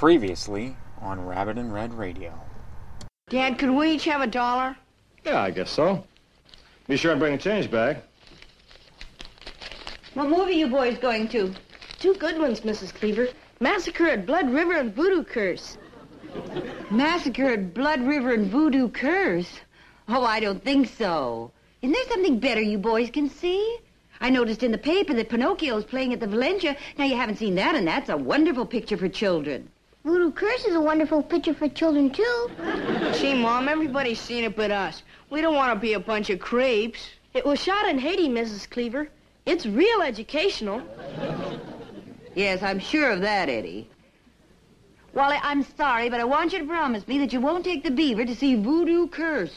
Previously on Rabbit and Red Radio. Dad, could we each have $1? Yeah, I guess so. Be sure and bring a change bag. What movie you boys going to? 2 good ones, Mrs. Cleaver. Massacre at Blood River and Voodoo Curse. Massacre at Blood River and Voodoo Curse? Oh, I don't think so. Isn't there something better you boys can see? I noticed in the paper that Pinocchio's playing at the Valencia. Now, you haven't seen that, and that's a wonderful picture for children. Voodoo Curse is a wonderful picture for children, too. Gee, Mom, everybody's seen it but us. We don't want to be a bunch of creeps. It was shot in Haiti, Mrs. Cleaver. It's real educational. Yes, I'm sure of that, Eddie. Wally, I'm sorry, but I want you to promise me that you won't take the beaver to see Voodoo Curse.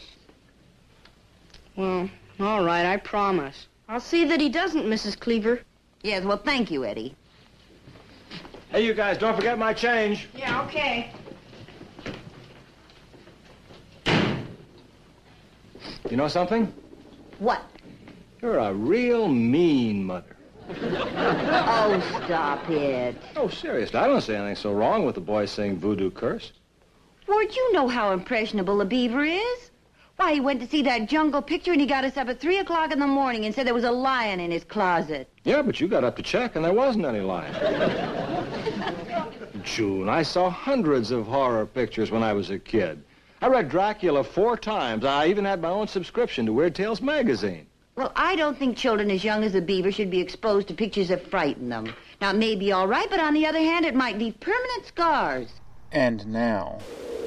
Well, all right, I promise. I'll see that he doesn't, Mrs. Cleaver. Yes, well, thank you, Eddie. Hey, you guys, don't forget my change. Yeah, okay. You know something? What? You're a real mean mother. Oh, stop it. Oh, seriously, I don't see anything so wrong with the boy saying Voodoo Curse. Ward, you know how impressionable a beaver is. Why, he went to see that jungle picture and he got us up at 3 o'clock in the morning and said there was a lion in his closet. Yeah, but you got up to check and there wasn't any lion. June, I saw hundreds of horror pictures when I was a kid. I read Dracula 4 times. I even had my own subscription to Weird Tales magazine. Well, I don't think children as young as the beaver should be exposed to pictures that frighten them. Now, it may be all right, but on the other hand, it might leave permanent scars. And now...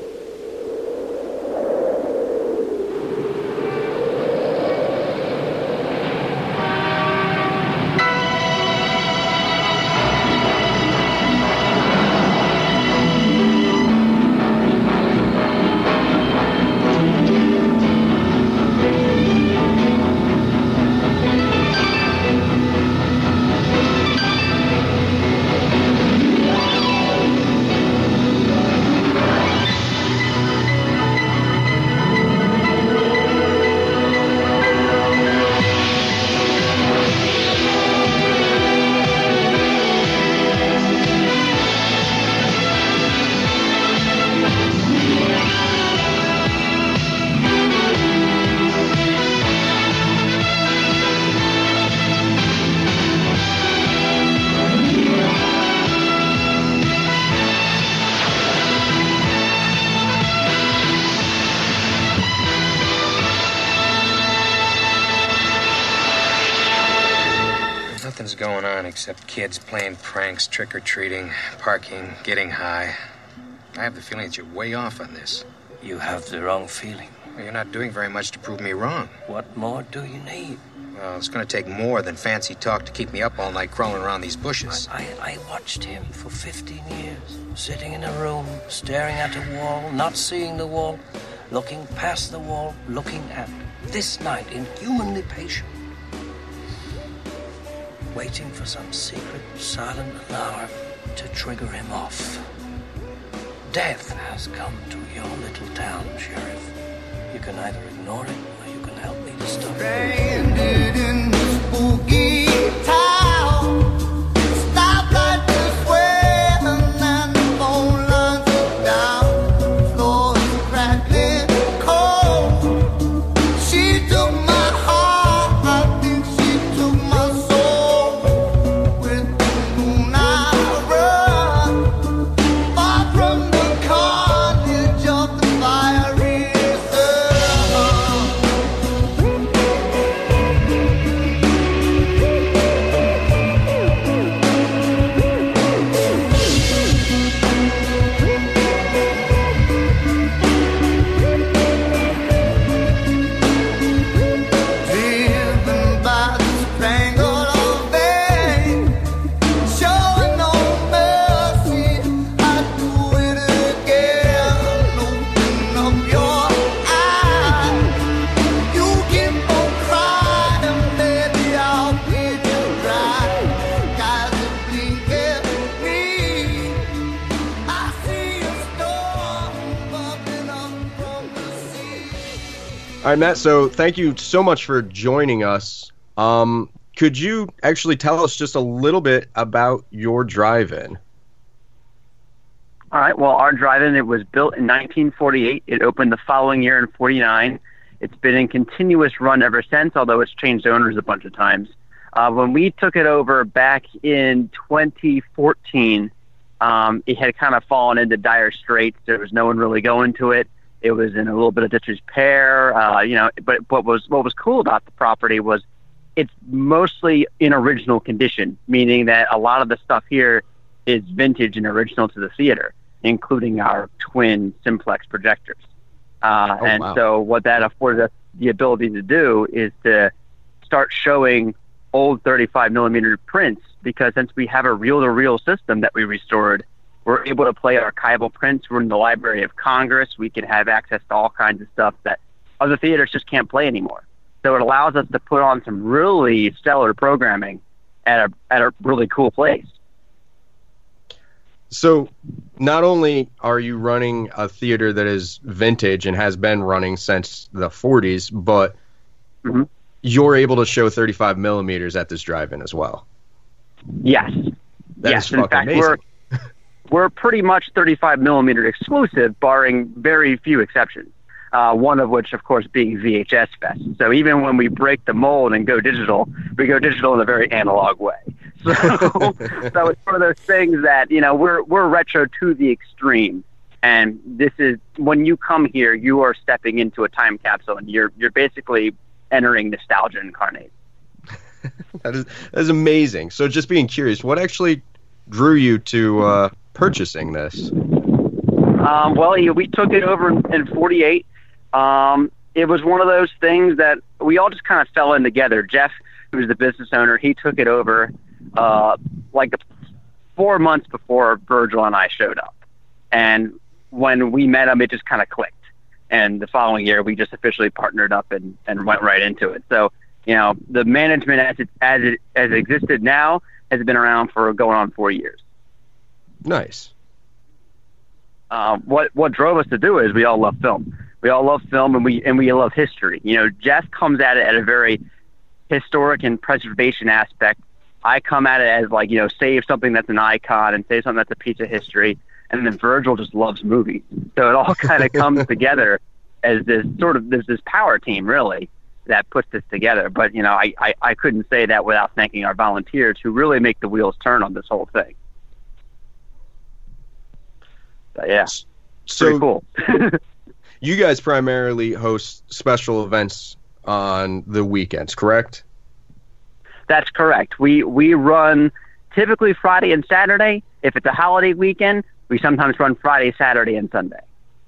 Nothing's going on except kids playing pranks, trick-or-treating, parking, getting high. I have the feeling that you're way off on this. You have the wrong feeling. Well, you're not doing very much to prove me wrong. What more do you need? Well, it's going to take more than fancy talk to keep me up all night crawling around these bushes. I watched him for 15 years, sitting in a room, staring at a wall, not seeing the wall, looking past the wall, looking at this night, inhumanly patient, waiting for some secret, silent alarm to trigger him off. Death has come to your little town, Sheriff. You can either ignore it or you can help me to stop it. Stranded in the spooky town, stop like this way, and the phone lines are down, floor is crackling cold. She took my heart, I think she took my soul. With the moon I run, far from the carnage of the fiery driven by the strangle of pain, showing no mercy. I do it again. Open up your eyes. You keep on crying, baby, I'll be dry. Skies are blinking me. I see a storm bubbling up from the sea. All right, Matt, so thank you so much for joining us. Could you actually tell us just a little bit about your drive-in? All right. Well, our drive-in, it was built in 1948. It opened the following year in 49. It's been in continuous run ever since, although it's changed owners a bunch of times. When we took it over back in 2014, it had kind of fallen into dire straits. There was no one really going to it. It was in a little bit of disrepair, but what was cool about the property was it's mostly in original condition, meaning that a lot of the stuff here is vintage and original to the theater, including our twin simplex projectors. Wow. So what that afforded us the ability to do is to start showing old 35 millimeter prints, because since we have a reel-to-reel system that we restored, we're able to play archival prints. We're in the Library of Congress. We can have access to all kinds of stuff that other theaters just can't play anymore. So it allows us to put on some really stellar programming at a really cool place. So not only are you running a theater that is vintage and has been running since the 40s, but you're able to show 35 millimeters at this drive-in as well. Yes. That's in fact, amazing. We're pretty much 35 millimeter exclusive, barring very few exceptions. One of which, of course, being VHS Fest. So even when we break the mold and go digital, we go digital in a very analog way. So, so it's one of those things that, we're retro to the extreme. And this is, when you come here, you are stepping into a time capsule, and you're basically entering nostalgia incarnate. That is amazing. So just being curious, what actually drew you to purchasing this? Well, we took it over in 48. It was one of those things that we all just kind of fell in together. Jeff, who's the business owner, he took it over like 4 months before Virgil and I showed up. And when we met him, it just kind of clicked. And the following year, we just officially partnered up and went right into it. So, the management as it existed now has been around for going on 4 years. Nice. What drove us to do it is we all love film. We all love film, and we love history. Jeff comes at it at a very historic and preservation aspect. I come at it as save something that's an icon and save something that's a piece of history. And then Virgil just loves movies. So it all kind of comes together as there's this power team, really, that puts this together. But, I couldn't say that without thanking our volunteers who really make the wheels turn on this whole thing. But, yeah, so pretty cool. You guys primarily host special events on the weekends, correct? That's correct. We run typically Friday and Saturday. If it's a holiday weekend, we sometimes run Friday, Saturday, and Sunday.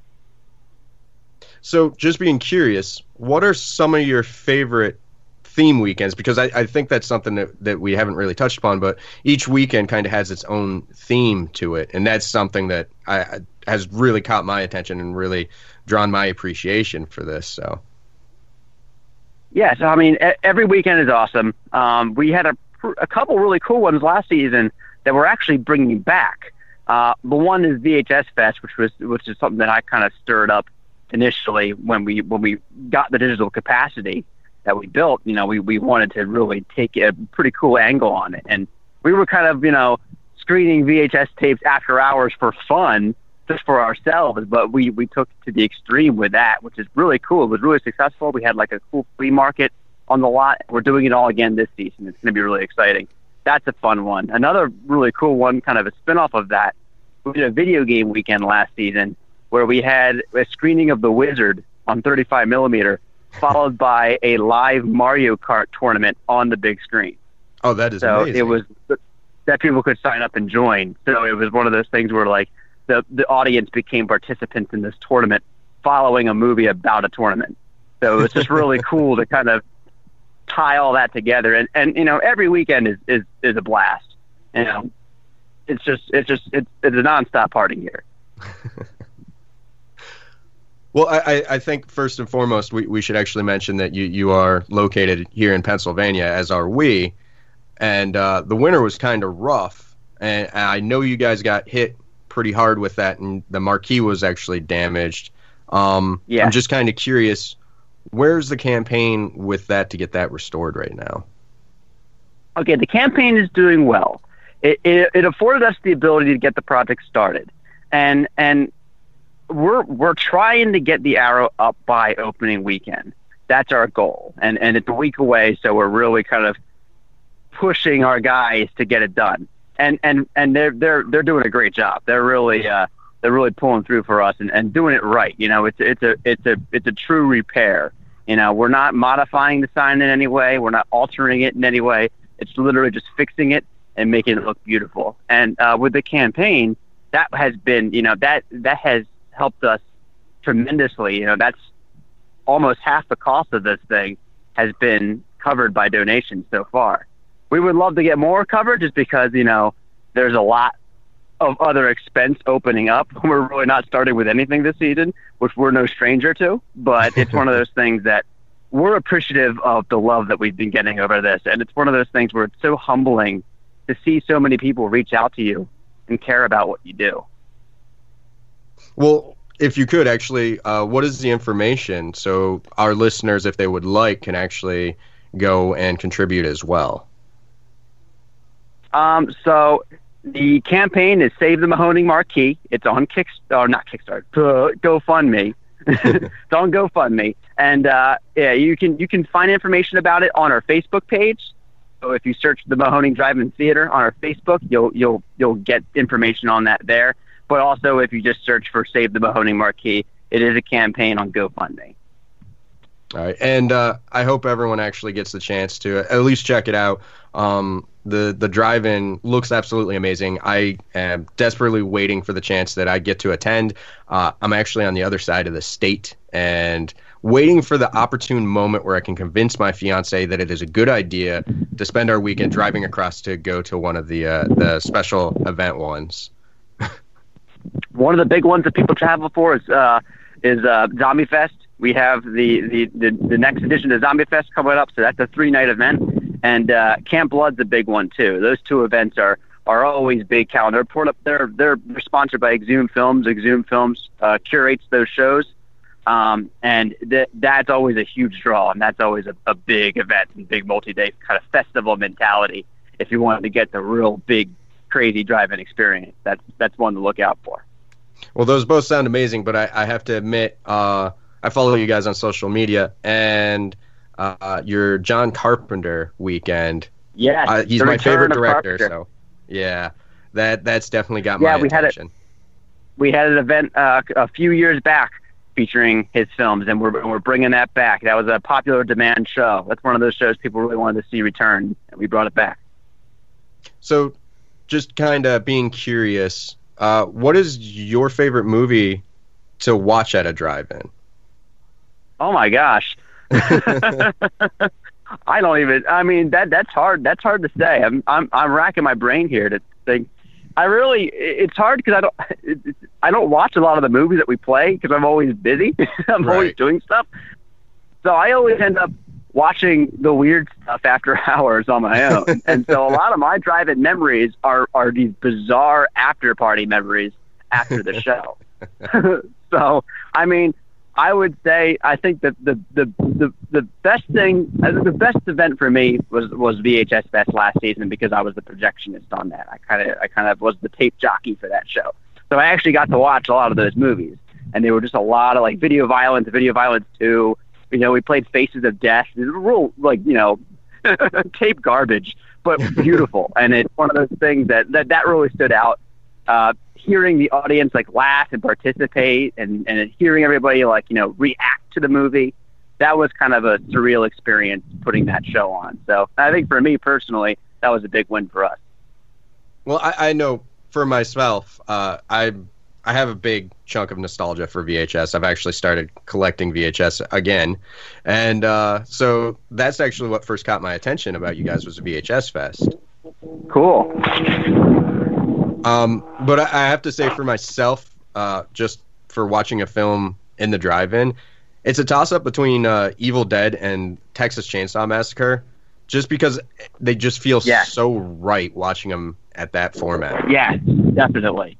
So just being curious, what are some of your favorite theme weekends? Because I think that's something that we haven't really touched upon, but each weekend kind of has its own theme to it. And that's something that has really caught my attention and really drawn my appreciation for this. So. Yeah, so every weekend is awesome. We had a couple really cool ones last season that we're actually bringing back. The one is VHS Fest, which is something that I kind of stirred up initially when we got the digital capacity that we built. We wanted to really take a pretty cool angle on it, and we were kind of screening VHS tapes after hours for fun, just for ourselves. But we took it to the extreme with that, which is really cool. It was really successful. We had a cool flea market on the lot. We're doing it all again this season. It's going to be really exciting. That's a fun one. Another really cool one, kind of a spin-off of that, we did a video game weekend last season where we had a screening of The Wizard on 35 millimeter, followed by a live Mario Kart tournament on the big screen. Oh, that is amazing. So it was that people could sign up and join. So it was one of those things where the audience became participants in this tournament following a movie about a tournament. So it was just really cool to kind of tie all that together. And every weekend is a blast. It's a nonstop party here. Well, I think first and foremost, we should actually mention that you are located here in Pennsylvania, as are we. And the winter was kind of rough. And I know you guys got hit pretty hard with that, and the marquee was actually damaged. I'm just kind of curious, where's the campaign with that to get that restored right now? Okay, the campaign is doing well. It afforded us the ability to get the project started. and we're trying to get the Arrow up by opening weekend. That's our goal, and it's a week away, so we're really kind of pushing our guys to get it done. And they're doing a great job. They're really pulling through for us and doing it right. You know, it's a true repair. You know, we're not modifying the sign in any way. We're not altering it in any way. It's literally just fixing it and making it look beautiful. And with the campaign, that has been, you know, that has helped us tremendously. You know, that's almost half the cost of this thing has been covered by donations so far. We would love to get more covered just because, you know, there's a lot of other expense opening up. We're really not starting with anything this season, which we're no stranger to, but it's one of those things that we're appreciative of the love that we've been getting over this. And it's one of those things where it's so humbling to see so many people reach out to you and care about what you do. Well, if you could actually, what is the information so our listeners, if they would like, can actually go and contribute as well? So the campaign is Save the Mahoning Marquee. It's on GoFundMe. It's on GoFundMe, and yeah, you can find information about it on our Facebook page. So if you search the Mahoning Drive-In Theater on our Facebook, you'll get information on that there. But also, if you just search for Save the Mahoning Marquee, it is a campaign on GoFundMe. All right, and I hope everyone actually gets the chance to at least check it out. The drive-in looks absolutely amazing. I am desperately waiting for the chance that I get to attend. I'm actually on the other side of the state and waiting for the opportune moment where I can convince my fiance that it is a good idea to spend our weekend driving across to go to one of the special event ones. One of the big ones that people travel for is Zombie Fest. We have the next edition of Zombie Fest coming up, so that's a 3-night event. And Camp Blood's a big one too. Those two events are always big calendar. They're sponsored by Exhume Films. Exhume Films curates those shows, and that's always a huge draw, and that's always a big event and big multi-day kind of festival mentality. If you wanted to get the real big, crazy drive-in experience, that's one to look out for. Well, those both sound amazing, but I have to admit, I follow you guys on social media, and your John Carpenter weekend. Yeah, he's my favorite director. So, yeah, that's definitely got my attention. We had an event a few years back featuring his films, and we're bringing that back. That was a popular demand show. That's one of those shows people really wanted to see return, and we brought it back. So, just kind of being curious, what is your favorite movie to watch at a drive-in? Oh my gosh. I don't even. I mean, that's hard. That's hard to say. I'm racking my brain here to think. It's hard because I don't watch a lot of the movies that we play because I'm always busy. I'm always doing stuff. So I always end up watching the weird stuff after hours on my own. And so a lot of my drive-in memories are these bizarre after-party memories after the show. So, I mean, I would say I think that the best thing, the best event for me was VHS Fest last season because I was the projectionist on that. I kind of was the tape jockey for that show. So I actually got to watch a lot of those movies, and they were just a lot of like Video Violence 2. You know, we played Faces of Death. It was real, like, you know, tape garbage, but beautiful. And it's one of those things that really stood out. Hearing the audience like laugh and participate and hearing everybody like, you know, react to the movie, that was kind of a surreal experience putting that show on. So I think for me personally, that was a big win for us. Well, I know for myself, I have a big chunk of nostalgia for VHS. I've actually started collecting VHS again. And so that's actually what first caught my attention about you guys was a VHS Fest. Cool. But I have to say for myself, just for watching a film in the drive-in, it's a toss-up between Evil Dead and Texas Chainsaw Massacre, just because they just feel so right watching them at that format. Yeah, definitely.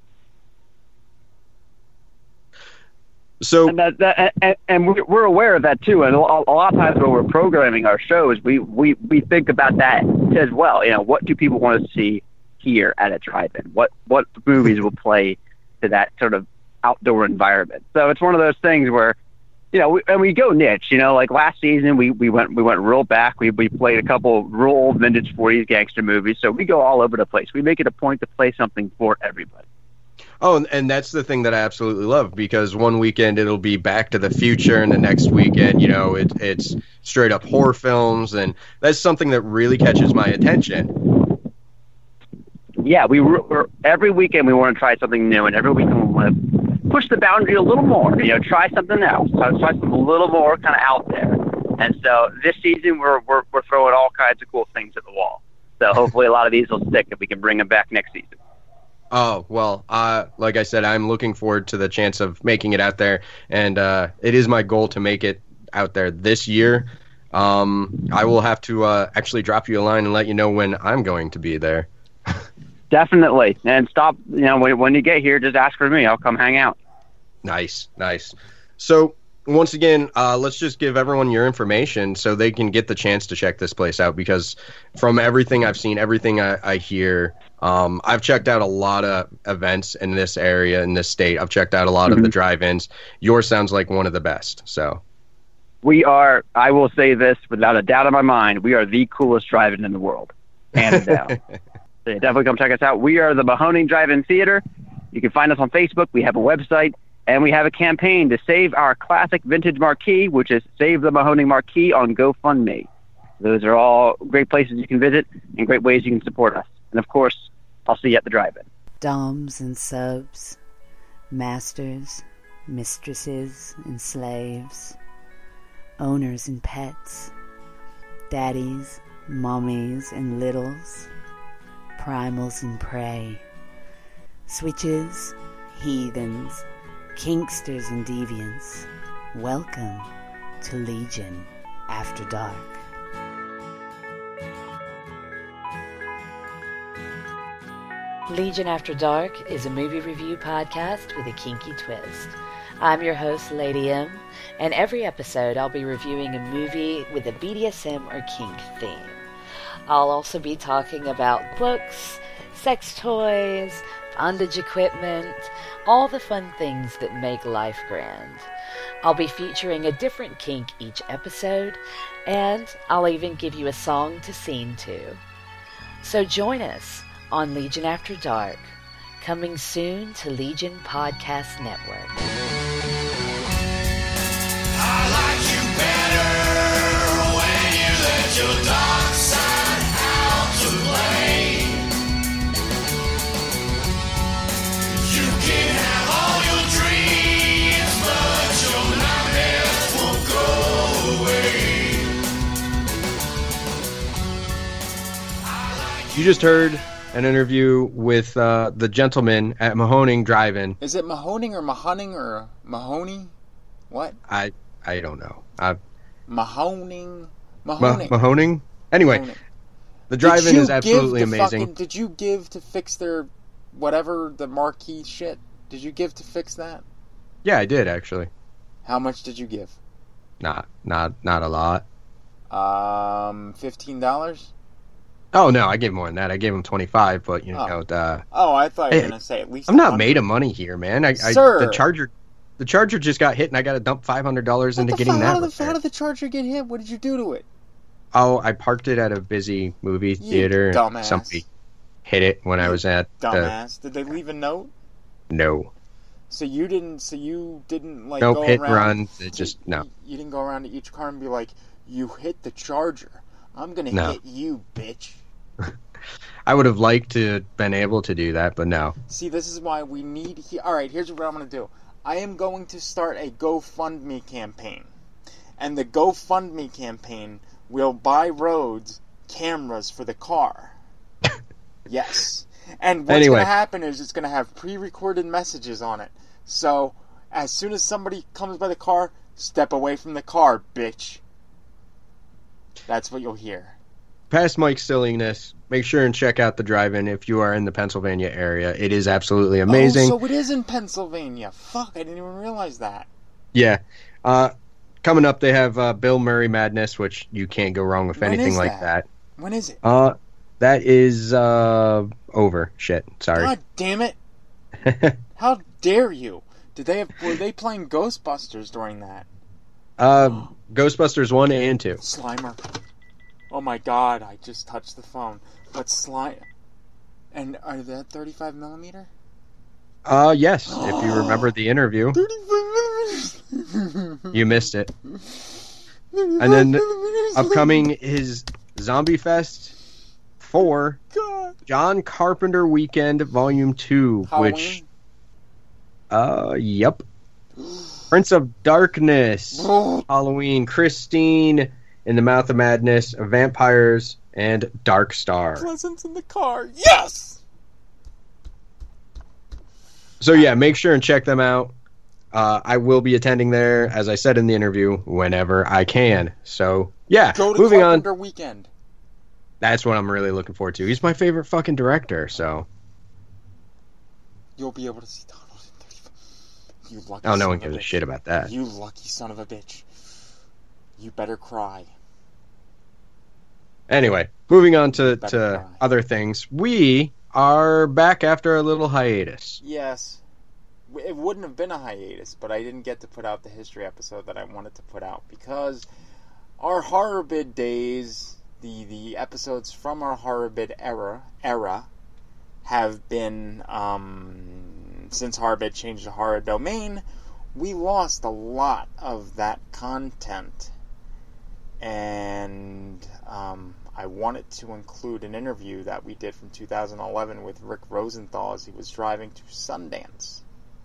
So, and we're aware of that too. And a lot of times when we're programming our shows, we think about that as well. You know, what do people want to see here at a drive-in? What movies will play to that sort of outdoor environment. So it's one of those things where, we go niche. Like last season, we went real back. We played a couple real old vintage 40s gangster movies. So we go all over the place. We make it a point to play something for everybody. Oh, and that's the thing that I absolutely love, because one weekend it'll be Back to the Future, and the next weekend, it's straight up horror films, and that's something that really catches my attention. Yeah, we're every weekend we want to try something new, and every weekend we want to push the boundary a little more. Try something else, try something a little more kind of out there. And so this season we're throwing all kinds of cool things at the wall. So hopefully a lot of these will stick, and we can bring them back next season. Oh, well, like I said, I'm looking forward to the chance of making it out there, and it is my goal to make it out there this year. I will have to actually drop you a line and let you know when I'm going to be there. Definitely. And stop, when you get here, just ask for me. I'll come hang out. Nice. So, once again, let's just give everyone your information so they can get the chance to check this place out, because from everything I've seen, everything I hear, I've checked out a lot of events in this area, in this state. I've checked out a lot of the drive-ins. Yours sounds like one of the best. So we are, I will say this without a doubt in my mind, we are the coolest drive-in in the world, hands down. So definitely come check us out. We are the Mahoning Drive-In Theater. You can find us on Facebook. We have a website, and we have a campaign to save our classic vintage marquee, which is Save the Mahoning Marquee on GoFundMe. Those are all great places you can visit and great ways you can support us. And, of course, I'll see you at the drive-in. Doms and subs, masters, mistresses and slaves, owners and pets, daddies, mommies and littles, primals and prey, switches, heathens, kinksters and deviants. Welcome to Legion After Dark. Legion After Dark is a movie review podcast with a kinky twist. I'm your host, Lady M, and every episode I'll be reviewing a movie with a BDSM or kink theme. I'll also be talking about books, sex toys, bondage equipment, all the fun things that make life grand. I'll be featuring a different kink each episode, and I'll even give you a song to sing to. So join us on Legion After Dark, coming soon to Legion Podcast Network. I like you better when you let your dark side out to play. You can have all your dreams, but your nightmares won't go away. You just heard an interview with the gentleman at Mahoning Drive-In. Is it Mahoning or Mahoning or Mahoney? What? I don't know. Mahoning. Mahoning? Anyway, Mahoning. The drive-in is absolutely amazing. Did you give to fix their whatever, the marquee shit? Did you give to fix that? Yeah, I did, actually. How much did you give? Not a lot. $15? Oh, no, I gave more than that. I gave him $25, but, Oh, I thought you were going to say at least I'm not made of money here, man. Sir! The Charger just got hit, and I got to dump $500 into getting that repaired. How did the Charger get hit? What did you do to it? Oh, I parked it at a busy movie theater. Dumbass. Somebody hit it when I was at... Dumbass. Did they leave a note? No. So you didn't like nope, go hit around... No. You didn't go around to each car and be like, you hit the Charger. I'm going to hit you, bitch. I would have liked to have been able to do that, but no. See, this is why we need... Alright, here's what I'm going to do. I am going to start a GoFundMe campaign. And the GoFundMe campaign will buy Rhodes cameras for the car. Yes. And what's going to happen is it's going to have pre-recorded messages on it. So, as soon as somebody comes by the car, step away from the car, bitch. That's what you'll hear. Past Mike's silliness, make sure and check out the drive-in if you are in the Pennsylvania area. It is absolutely amazing. Oh, so it is in Pennsylvania. Fuck, I didn't even realize that. Yeah. Coming up, they have Bill Murray Madness, which you can't go wrong with anything like that. When is it? That is over. Shit, sorry. God damn it. How dare you? Were they playing Ghostbusters during that? Ghostbusters 1 and 2. Slimer. Oh my god, I just touched the phone. But and are they 35 millimeter? Yes, if you remember the interview. 35 millimeters! You missed it. And then upcoming is Zombie Fest 4, God. John Carpenter Weekend Volume 2, Halloween? which... Yep. Prince of Darkness, Halloween, Christine, In the Mouth of Madness, Vampires, and Dark Star. Presents in the car. Yes! So yeah, make sure and check them out. I will be attending there, as I said in the interview, whenever I can. So yeah, Go to moving Carpenter on. Weekend. That's what I'm really looking forward to. He's my favorite fucking director, so. You'll be able to see Donald in 35. You lucky Oh, no son one of a gives a bitch. shit about that. You lucky son of a bitch. You better cry. Anyway, moving on Better to cry. other things. We are back after a little hiatus. Yes. It wouldn't have been a hiatus, but I didn't get to put out the history episode that I wanted to put out because our horror bid days, the episodes from our horror bid era have been, since horror bid changed to horror domain, we lost a lot of that content. And I wanted to include an interview that we did from 2011 with Rick Rosenthal as he was driving to Sundance.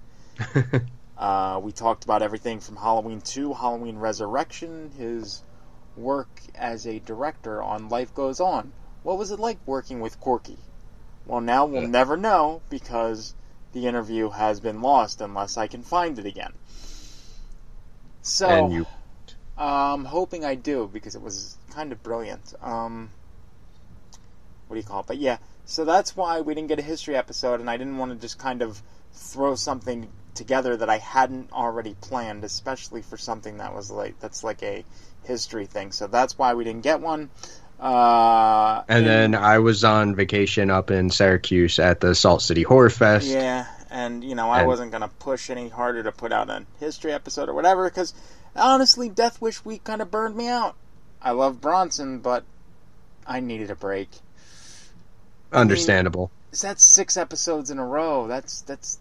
We talked about everything from Halloween 2, Halloween Resurrection, his work as a director on Life Goes On. What was it like working with Corky? Well, now we'll never know because the interview has been lost unless I can find it again. So, And you... I'm hoping I do because it was kind of brilliant. What do you call it? But yeah, so that's why we didn't get a history episode, and I didn't want to just kind of throw something together that I hadn't already planned, especially for something that's like a history thing. So that's why we didn't get one. And then I was on vacation up in Syracuse at the Salt City Horror Fest. Yeah, and I wasn't going to push any harder to put out a history episode or whatever, because honestly, Death Wish Week kind of burned me out. I love Bronson, but I needed a break. Understandable. I mean, that's 6 episodes in a row. That's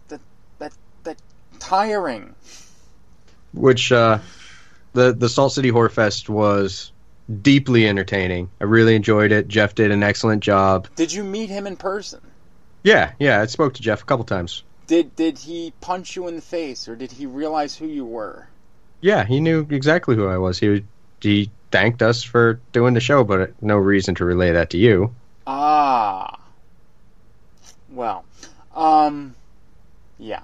tiring. Which the Salt City Horror Fest was deeply entertaining. I really enjoyed it. Jeff did an excellent job. Did you meet him in person? Yeah, I spoke to Jeff a couple times. Did he punch you in the face, or did he realize who you were? Yeah, he knew exactly who I was. He thanked us for doing the show, but no reason to relay that to you. Ah. Well, yeah.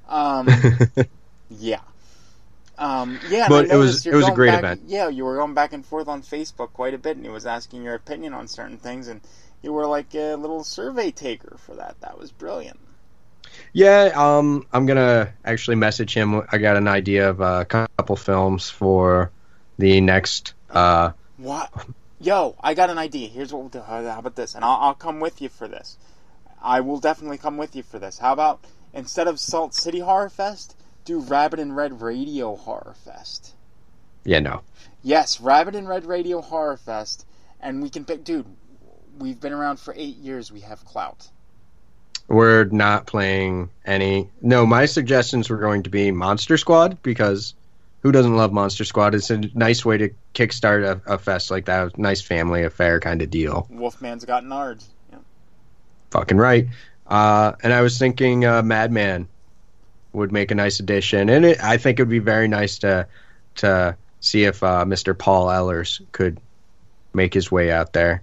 Yeah. Yeah, but it was a great back, event. Yeah, you were going back and forth on Facebook quite a bit, and he was asking your opinion on certain things, and you were like a little survey taker for that. That was brilliant. Yeah, I'm gonna actually message him. I got an idea of a couple films for the next. What? Yo, I got an idea. Here's what we'll do. How about this? And I'll come with you for this. I will definitely come with you for this. How about instead of Salt City Horror Fest, do Rabbit and Red Radio Horror Fest? Yeah, no. Yes, Rabbit and Red Radio Horror Fest, and we can pick. Dude, we've been around for 8 years. We have clout. We're not playing any... No, my suggestions were going to be Monster Squad, because who doesn't love Monster Squad? It's a nice way to kickstart a fest like that. A nice family affair kind of deal. Wolfman's got nards. Yeah. Fucking right. And I was thinking Madman would make a nice addition. And I think it would be very nice to see if Mr. Paul Ehlers could make his way out there.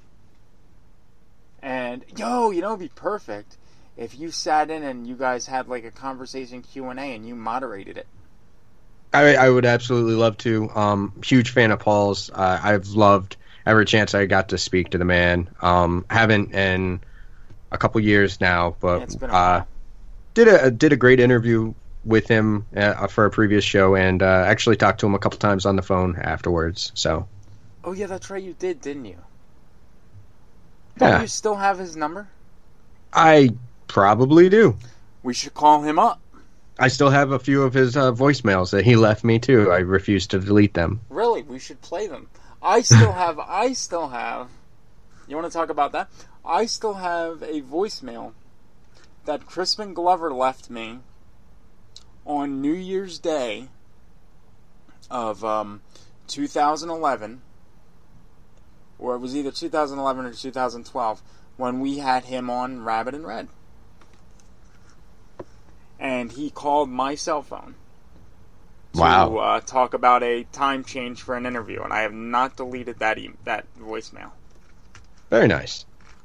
And, it'd be perfect if you sat in and you guys had like a conversation Q&A and you moderated it. I would absolutely love to. Huge fan of Paul's. I've loved every chance I got to speak to the man. Haven't in a couple years now, but it's been a while. did a great interview with him for a previous show, and actually talked to him a couple times on the phone afterwards. So. Oh yeah, that's right. You did, didn't you? Yeah. Do you still have his number? I probably do. We should call him up. I still have a few of his voicemails that he left me too. I refuse to delete them. Really, we should play them. I still have. You want to talk about that? I still have a voicemail that Crispin Glover left me on New Year's Day of 2011, or it was either 2011 or 2012, when we had him on Rabbit and Red. And he called my cell phone to talk about a time change for an interview, and I have not deleted that voicemail. Very nice.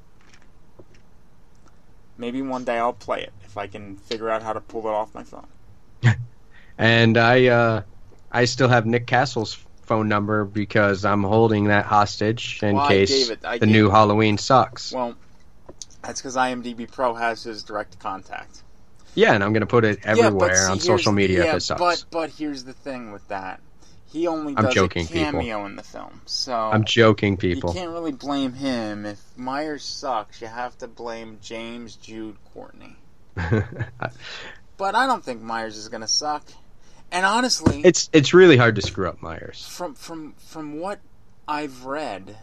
Maybe one day I'll play it if I can figure out how to pull it off my phone. And I still have Nick Castle's phone number because I'm holding that hostage in case the new Halloween sucks. Well, that's because IMDb Pro has his direct contact. Yeah, and I'm going to put it everywhere on social media if it sucks. But here's the thing with that. He only does a cameo in the film. So I'm joking, people. You can't really blame him. If Myers sucks, you have to blame James, Jude, Courtney. But I don't think Myers is going to suck. And honestly, it's really hard to screw up Myers. From what I've read,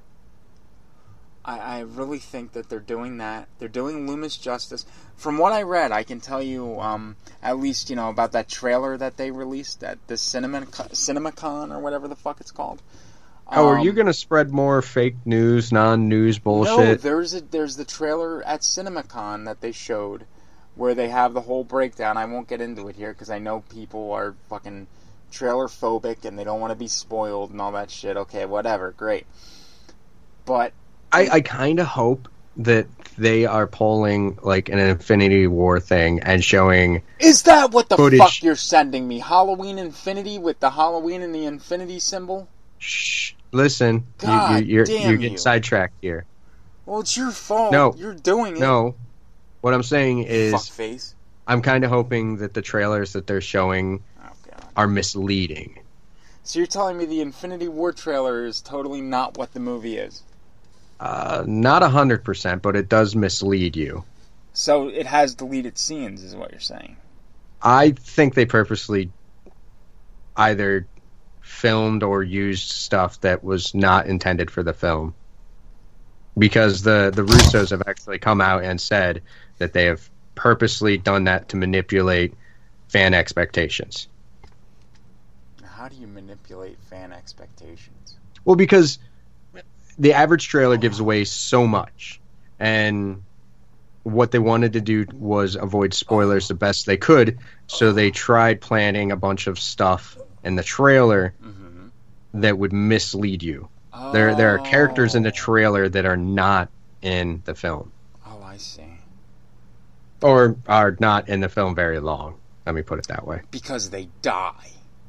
I really think that they're doing that. They're doing Loomis justice. From what I read, I can tell you at least about that trailer that they released at the CinemaCon or whatever the fuck it's called. Are you going to spread more fake news, non-news bullshit? No, there's the trailer at CinemaCon that they showed where they have the whole breakdown. I won't get into it here because I know people are fucking trailer phobic and they don't want to be spoiled and all that shit. Okay, whatever, great. But I kind of hope that they are pulling like an Infinity War thing and showing. Is that what the footage. Fuck you're sending me? Halloween Infinity with the Halloween and the Infinity symbol? Shh! Listen, God you're damn getting sidetracked here. Well, it's your fault. No, you're doing it. No, what I'm saying is, fuckface. I'm kind of hoping that the trailers that they're showing are misleading. So you're telling me the Infinity War trailer is totally not what the movie is? Not 100%, but it does mislead you. So it has deleted scenes, is what you're saying? I think they purposely either filmed or used stuff that was not intended for the film. Because the Russos have actually come out and said that they have purposely done that to manipulate fan expectations. How do you manipulate fan expectations? Well, because the average trailer gives away so much, and what they wanted to do was avoid spoilers the best they could, so they tried planning a bunch of stuff in the trailer that would mislead you. There are characters in the trailer that are not in the film. Oh, I see. Or are not in the film very long. Let me put it that way. Because they die.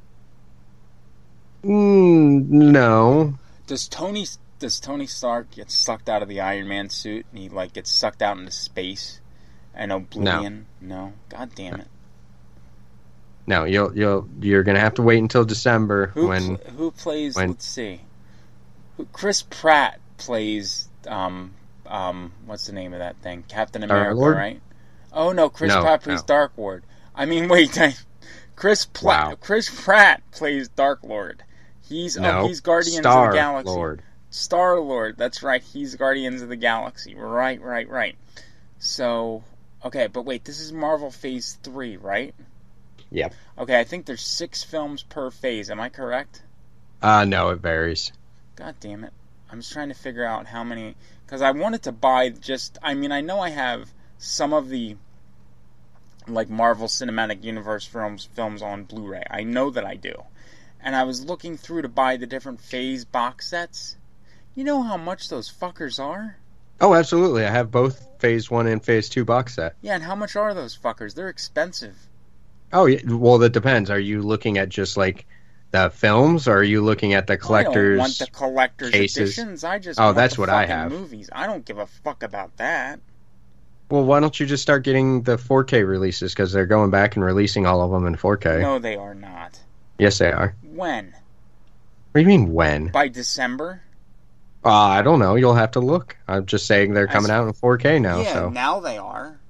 No. Does Tony Stark get sucked out of the Iron Man suit and he gets sucked out into space and Oblivion? No. God damn it. No, you're gonna have to wait until December who plays. Let's see. Chris Pratt plays. What's the name of that thing? Captain America, right? Oh no, Chris Pratt plays Dark Lord. I mean, wait, Chris Pratt plays Dark Lord. He's Guardians of the Galaxy. Star Lord. That's right. He's Guardians of the Galaxy. Right. So, okay, but wait, this is Marvel Phase 3, right? Yep. Okay, I think there's 6 films per phase. Am I correct? No, it varies. God damn it. I'm just trying to figure out how many... Because I wanted to buy I know I have some of the Marvel Cinematic Universe films on Blu-ray. I know that I do. And I was looking through to buy the different phase box sets. You know how much those fuckers are? Oh, absolutely. I have both Phase 1 and Phase 2 box set. Yeah, and how much are those fuckers? They're expensive. Oh, yeah. Well, that depends. Are you looking at just, the films, or are you looking at the collector's I don't want the collector's cases? Editions. I just want that's the what I have. Movies. I don't give a fuck about that. Well, why don't you just start getting the 4K releases, because they're going back and releasing all of them in 4K. No, they are not. Yes, they are. When? What do you mean, when? By December? I don't know. You'll have to look. I'm just saying they're coming out in 4K now. Yeah, so. Now they are.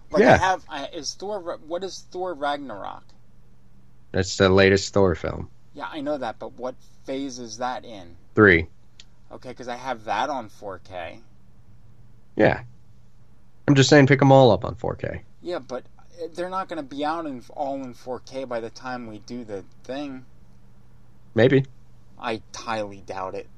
Like Yeah. What is Thor Ragnarok? That's the latest Thor film. Yeah, I know that, but what phase is that in? 3. Okay, because I have that on 4K. Yeah. I'm just saying pick them all up on 4K. Yeah, but they're not going to be out all in 4K by the time we do the thing. Maybe. I highly doubt it.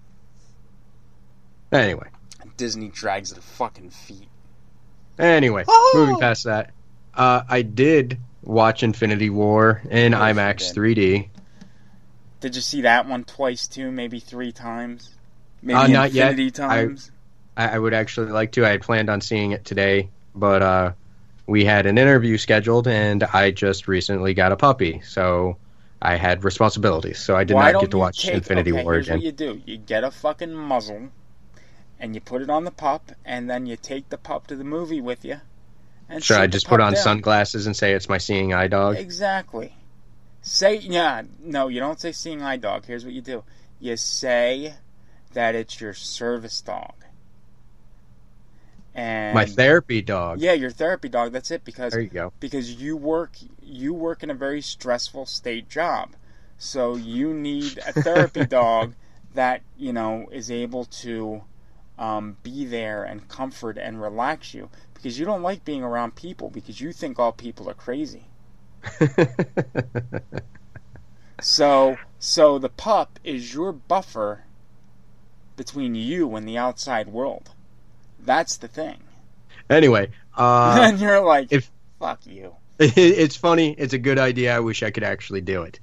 Anyway. Disney drags their fucking feet. Anyway, moving past that. I did watch Infinity War in IMAX 3D. Did you see that one twice too? Maybe 3 times? Maybe not infinity yet. times? I would actually like to. I had planned on seeing it today, but we had an interview scheduled, and I just recently got a puppy, so I had responsibilities, so I did not get to watch Infinity War here's again. What you do. You get a fucking muzzle, and you put it on the pup, and then you take the pup to the movie with you. And Should sit I the just pup put on down. sunglasses and say it's my seeing eye dog? Exactly. No, you don't say seeing eye dog. Here's what you do. You say that it's your service dog. And My therapy dog. Yeah, your therapy dog. That's it. Because there you go. Because you work in a very stressful state job, so you need a therapy dog that is able to be there and comfort and relax you, because you don't like being around people because you think all people are crazy. So the pup is your buffer between you and the outside world. That's the thing. Anyway, and you're like, fuck you. It's funny. It's a good idea. I wish I could actually do it.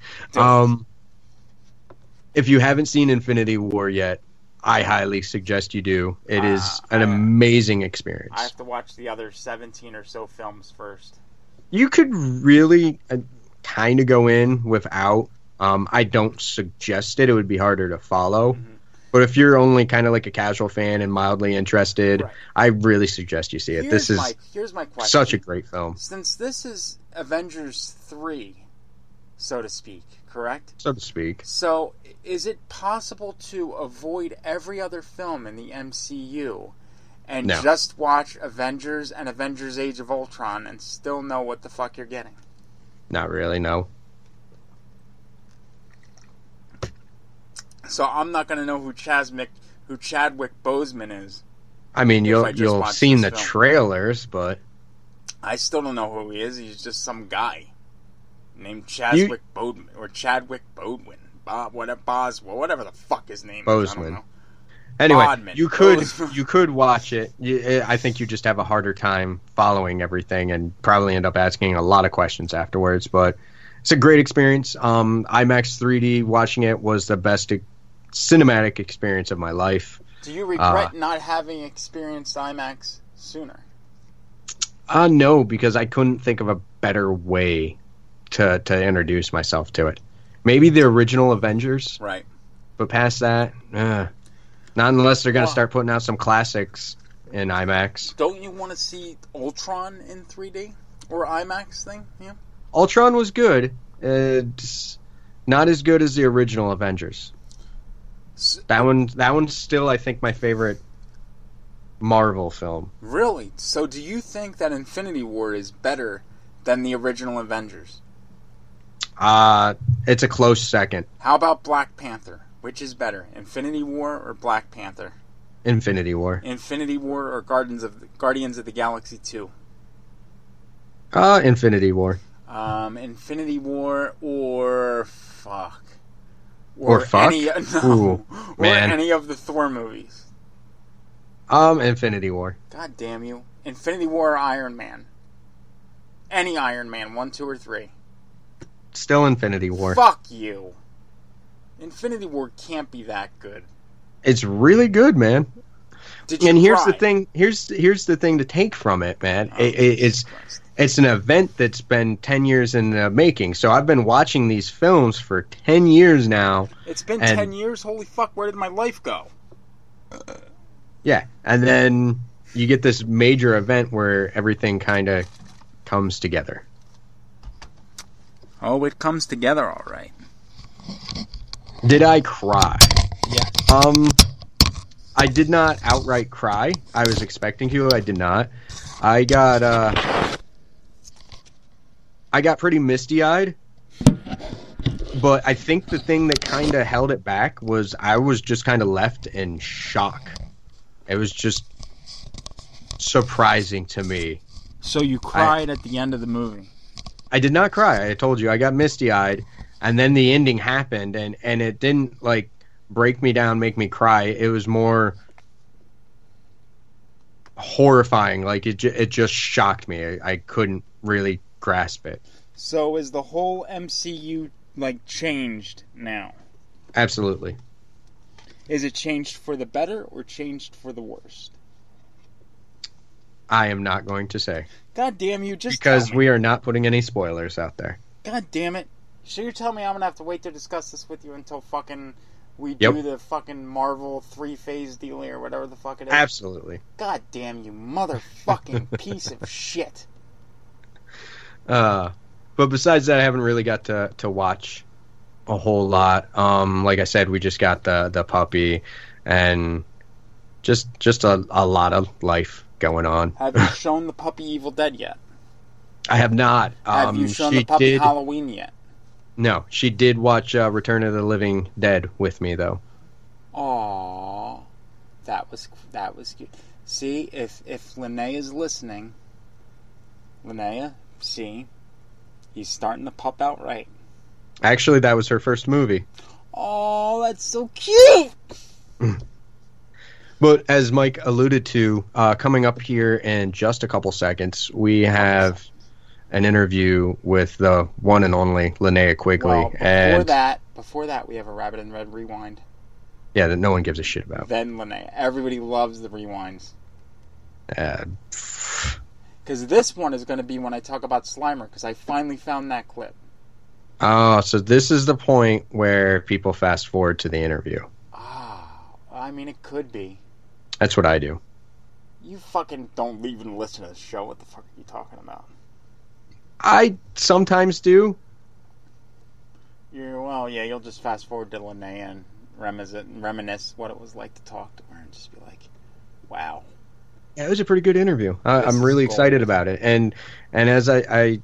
If you haven't seen Infinity War yet, I highly suggest you do. It is an amazing experience. I have to watch the other 17 or so films first. You could really kind of go in without. I don't suggest it. It would be harder to follow. Mm-hmm. But if you're only kind of like a casual fan and mildly interested, right, I really suggest you see it. Here's my question. Such a great film. Since this is Avengers 3, so to speak, correct? So to speak. So is it possible to avoid every other film in the MCU and just watch Avengers and Avengers Age of Ultron and still know what the fuck you're getting? Not really, no. So I'm not going to know who Chadwick Boseman is. I mean, you'll seen the trailers, but I still don't know who he is. He's just some guy named Chadwick Boseman or Chadwick Bodwin, whatever the fuck his name is. I don't know. Anyway, Bodman. you could watch it. I think you just have a harder time following everything and probably end up asking a lot of questions afterwards. But it's a great experience. IMAX 3D watching it was the best cinematic experience of my life. Do you regret not having experienced IMAX sooner? No, because I couldn't think of a better way to introduce myself to it. Maybe the original Avengers. Right. But past that, not unless they're going to start putting out some classics in IMAX. Don't you want to see Ultron in 3D? Or IMAX thing? Yeah. Ultron was good. It's not as good as the original Avengers. That one's still, I think, my favorite Marvel film. Really? So do you think that Infinity War is better than the original Avengers? It's a close second. How about Black Panther? Which is better, Infinity War or Black Panther? Infinity War. Infinity War or Guardians of the Galaxy 2? Infinity War. Infinity War or fuck. Or fuck? Ooh, man. Or any of the Thor movies. Infinity War. God damn you. Infinity War or Iron Man? Any Iron Man, 1, 2, or 3? Still Infinity War. Fuck you. Infinity War can't be that good. It's really good, man. Did you here's cry? the thing. Here's the thing to take from it, man. It's an event that's been 10 years in the making. So I've been watching these films for 10 years now. It's been 10 years? Holy fuck, where did my life go? Yeah, and then you get this major event where everything kind of comes together. Oh, it comes together all right. Did I cry? Yeah. I did not outright cry. I was expecting to. I did not. I got I got pretty misty-eyed. But I think the thing that kind of held it back was I was just kind of left in shock. It was just surprising to me. So you cried at the end of the movie? I did not cry. I told you I got misty-eyed, and then the ending happened, and it didn't like break me down, make me cry. It was more horrifying. Like it just shocked me. I couldn't really grasp it. So is the whole MCU like changed now? Absolutely. Is it changed for the better or changed for the worst? I am not going to say. God damn you, just because tell me. We are not putting any spoilers out there. God damn it. So you're telling me I'm going to have to wait to discuss this with you until fucking we Yep. do the fucking Marvel 3-phase deal or whatever the fuck it is? Absolutely. God damn you, motherfucking piece of shit. But besides that, I haven't really got to watch a whole lot. Like I said, we just got the puppy and just a lot of life going on. Have you shown the puppy Evil Dead yet? I have not. Have you shown the puppy Halloween yet? No, she did watch Return of the Living Dead with me though. Aww, that was cute. See, if Linnea's listening, Linnea, see, he's starting to pop out right. Actually, that was her first movie. Oh, that's so cute! But as Mike alluded to, coming up here in just a couple seconds, we have an interview with the one and only Linnea Quigley. Well, before that, we have a Rabbit in Red rewind. Yeah, that no one gives a shit about. Then Linnea. Everybody loves the rewinds. Because this one is going to be when I talk about Slimer, because I finally found that clip. Oh, so this is the point where people fast forward to the interview. I mean, it could be. That's what I do. You fucking don't even listen to the show. What the fuck are you talking about? I sometimes do. You'll just fast forward to Linnea and reminisce what it was like to talk to her and just be like, wow. Yeah, it was a pretty good interview. I'm really excited about it. And as I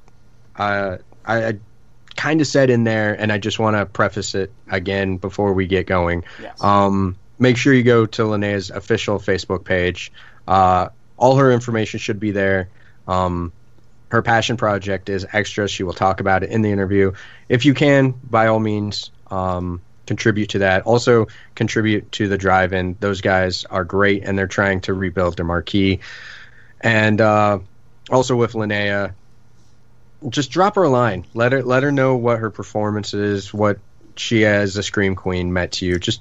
kind of said in there, and I just want to preface it again before we get going. Yes. Make sure you go to Linnea's official Facebook page. All her information should be there. Her passion project is Extra. She will talk about it in the interview. If you can, by all means, contribute to that. Also, contribute to the drive-in. Those guys are great, and they're trying to rebuild their marquee. And also with Linnea, just drop her a line. Let her know what her performance is, what she as a Scream Queen meant to you. Just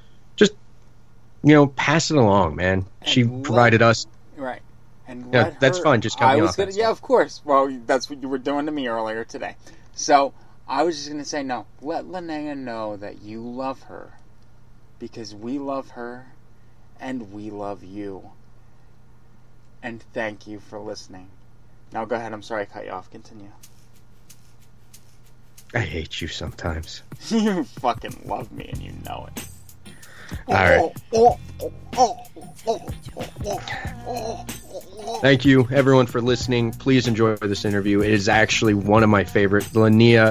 pass it along, man. She provided us. Right. And that's fine. Just cut me off. Yeah, of course. Well, that's what you were doing to me earlier today. So I was just going to say, no. Let Linnea know that you love her, because we love her, and we love you. And thank you for listening. Now go ahead. I'm sorry I cut you off. Continue. I hate you sometimes. You fucking love me, and you know it. All right. Thank you, everyone, for listening. Please enjoy this interview. It is actually one of my favorite. Linnea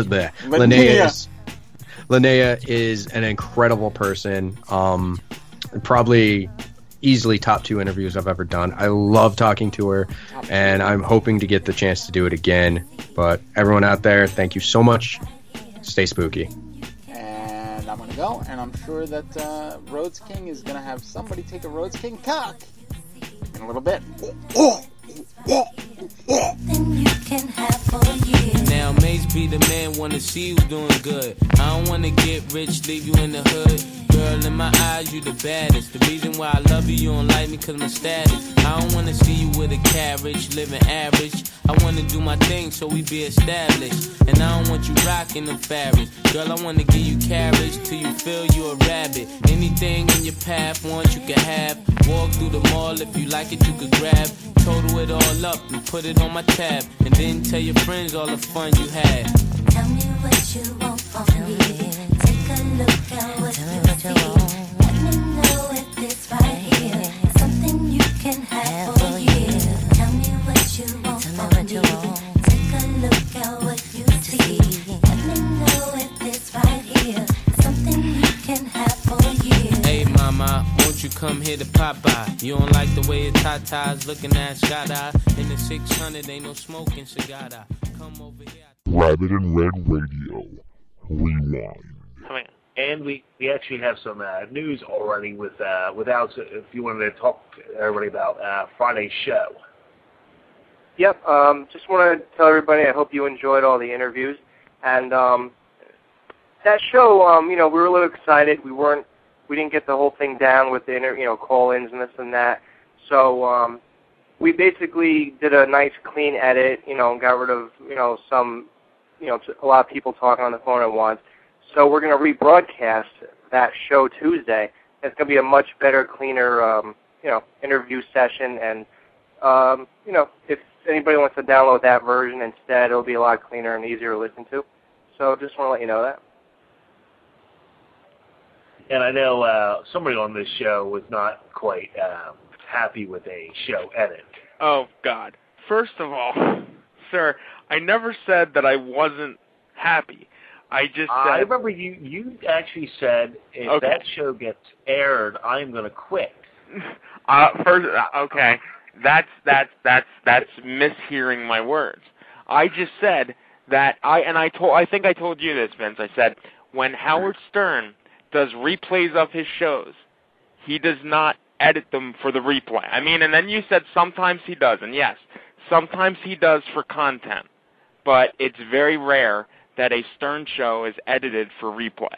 is an incredible person. Probably easily top 2 interviews I've ever done. I love talking to her, and I'm hoping to get the chance to do it again. But everyone out there, thank you so much. Stay spooky. And I'm going to go, and I'm sure that Rhodes King is going to have somebody take a Rhodes King cock in a little bit. Now Mace be the man, wanna see you doing good. I don't wanna get rich, leave you in the hood. Girl, in my eyes, you the baddest. The reason why I love you, you don't like me cause my status. I don't wanna see you with a carriage, living average. I wanna do my thing so we be established. And I don't want you rocking them fabrics. Girl, I wanna give you carriage till you feel you a rabbit. Anything in your path, want you can have. Walk through the mall, if you like it, you could grab. Total it all up and put it on my tab. And then tell your friends all the fun you had. Tell me what you want from me. Take a look at what you see. Let me know if this right here is something you can have for you. Tell me what you want from me. Take a look at come here to pop by. You don't like the way your tatas looking at Scott Eye. In the 600, ain't no smoking cigar. Come over here. Rabbit and Red Radio. Rewind. And we actually have some news already with Alex, if you wanted to talk to everybody about Friday's show. Yep, just want to tell everybody I hope you enjoyed all the interviews. And that show, we were a little excited. We didn't get the whole thing down with the call-ins and this and that. So we basically did a nice clean edit, got rid of, some, a lot of people talking on the phone at once. So we're going to rebroadcast that show Tuesday. It's going to be a much better, cleaner, interview session. And, if anybody wants to download that version instead, it'll be a lot cleaner and easier to listen to. So just want to let you know that. And I know somebody on this show was not quite happy with a show edit. Oh, God. First of all, sir, I never said that I wasn't happy. I just said... I remember you actually said, if that show gets aired, I'm going to quit. Okay. That's mishearing my words. I just said that I think I told you this, Vince. I said, when Howard Stern does replays of his shows, he does not edit them for the replay. And then you said sometimes he does, and yes, sometimes he does for content, but it's very rare that a Stern show is edited for replay.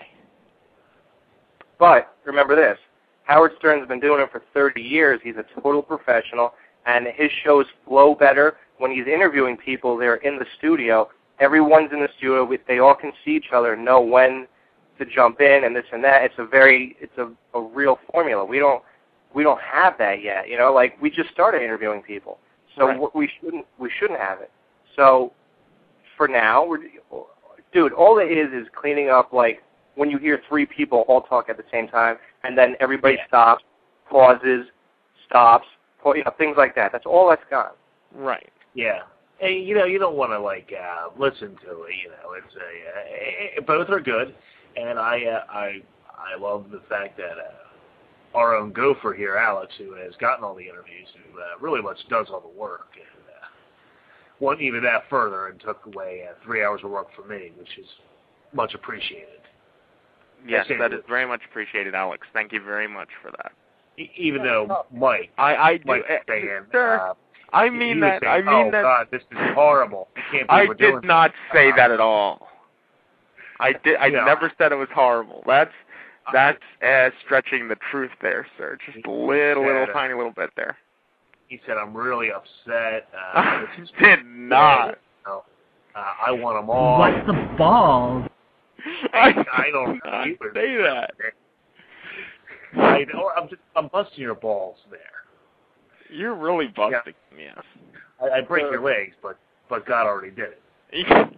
But remember this, Howard Stern's been doing it for 30 years. He's a total professional, and his shows flow better when he's interviewing people. They're in the studio. Everyone's in the studio. They all can see each other, know when to jump in and this and that. It's a real formula. We don't have that yet. We just started interviewing people, so right. we shouldn't have it. So for now, dude, all it is cleaning up, when you hear three people all talk at the same time, and then everybody stops, pauses, stops, things like that. That's all that's gone. Right. Yeah. And, you don't want to, listen to it, both are good, and I love the fact that our own gopher here, Alex, who has gotten all the interviews, who really much does all the work, and went even that further and took away 3 hours of work from me, which is much appreciated. Yes, that is very much appreciated, Alex. Thank you very much for that. Even though Mike, Mike saying, sir, I mean that. Saying, that. God, this is horrible. I did not say that at all. I never said it was horrible. That's stretching the truth there, sir. Just a little tiny little bit there. He said, "I'm really upset." Did not. I want them all. What's the balls? I don't say that. I'm busting your balls there. You're really busting me. Yes. I break your legs, but God already did it.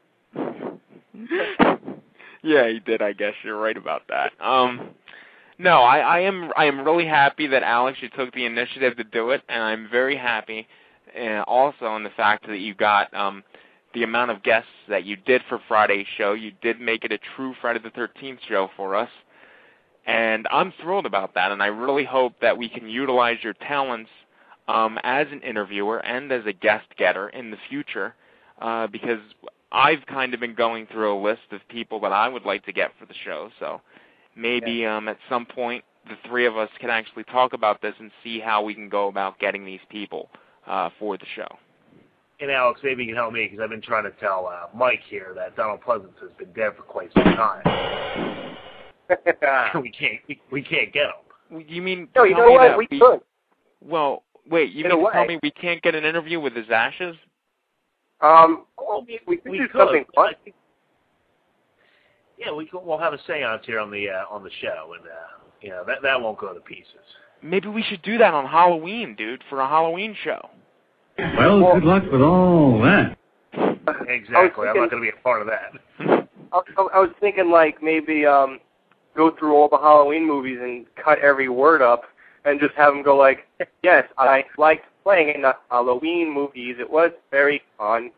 Yeah, he did. I guess you're right about that. No, I am really happy that Alex, you took the initiative to do it, and I'm very happy also in the fact that you got the amount of guests that you did for Friday's show. You did make it a true Friday the 13th show for us, and I'm thrilled about that, and I really hope that we can utilize your talents as an interviewer and as a guest getter in the future, because I've kind of been going through a list of people that I would like to get for the show, so maybe at some point the three of us can actually talk about this and see how we can go about getting these people for the show. And Alex, maybe you can help me, because I've been trying to tell Mike here that Donald Pleasance has been dead for quite some time. we can't get him. You mean? No, you know what? We could. Well, wait. You mean to tell me we can't get an interview with his ashes? Well, we could do something fun. Yeah, we'll have a seance here on the show, and that won't go to pieces. Maybe we should do that on Halloween, dude, for a Halloween show. Well, good luck with all that. Exactly. I'm not going to be a part of that. I was thinking, maybe go through all the Halloween movies and cut every word up and just have them go yes, I liked playing in the Halloween movies. It was very fun.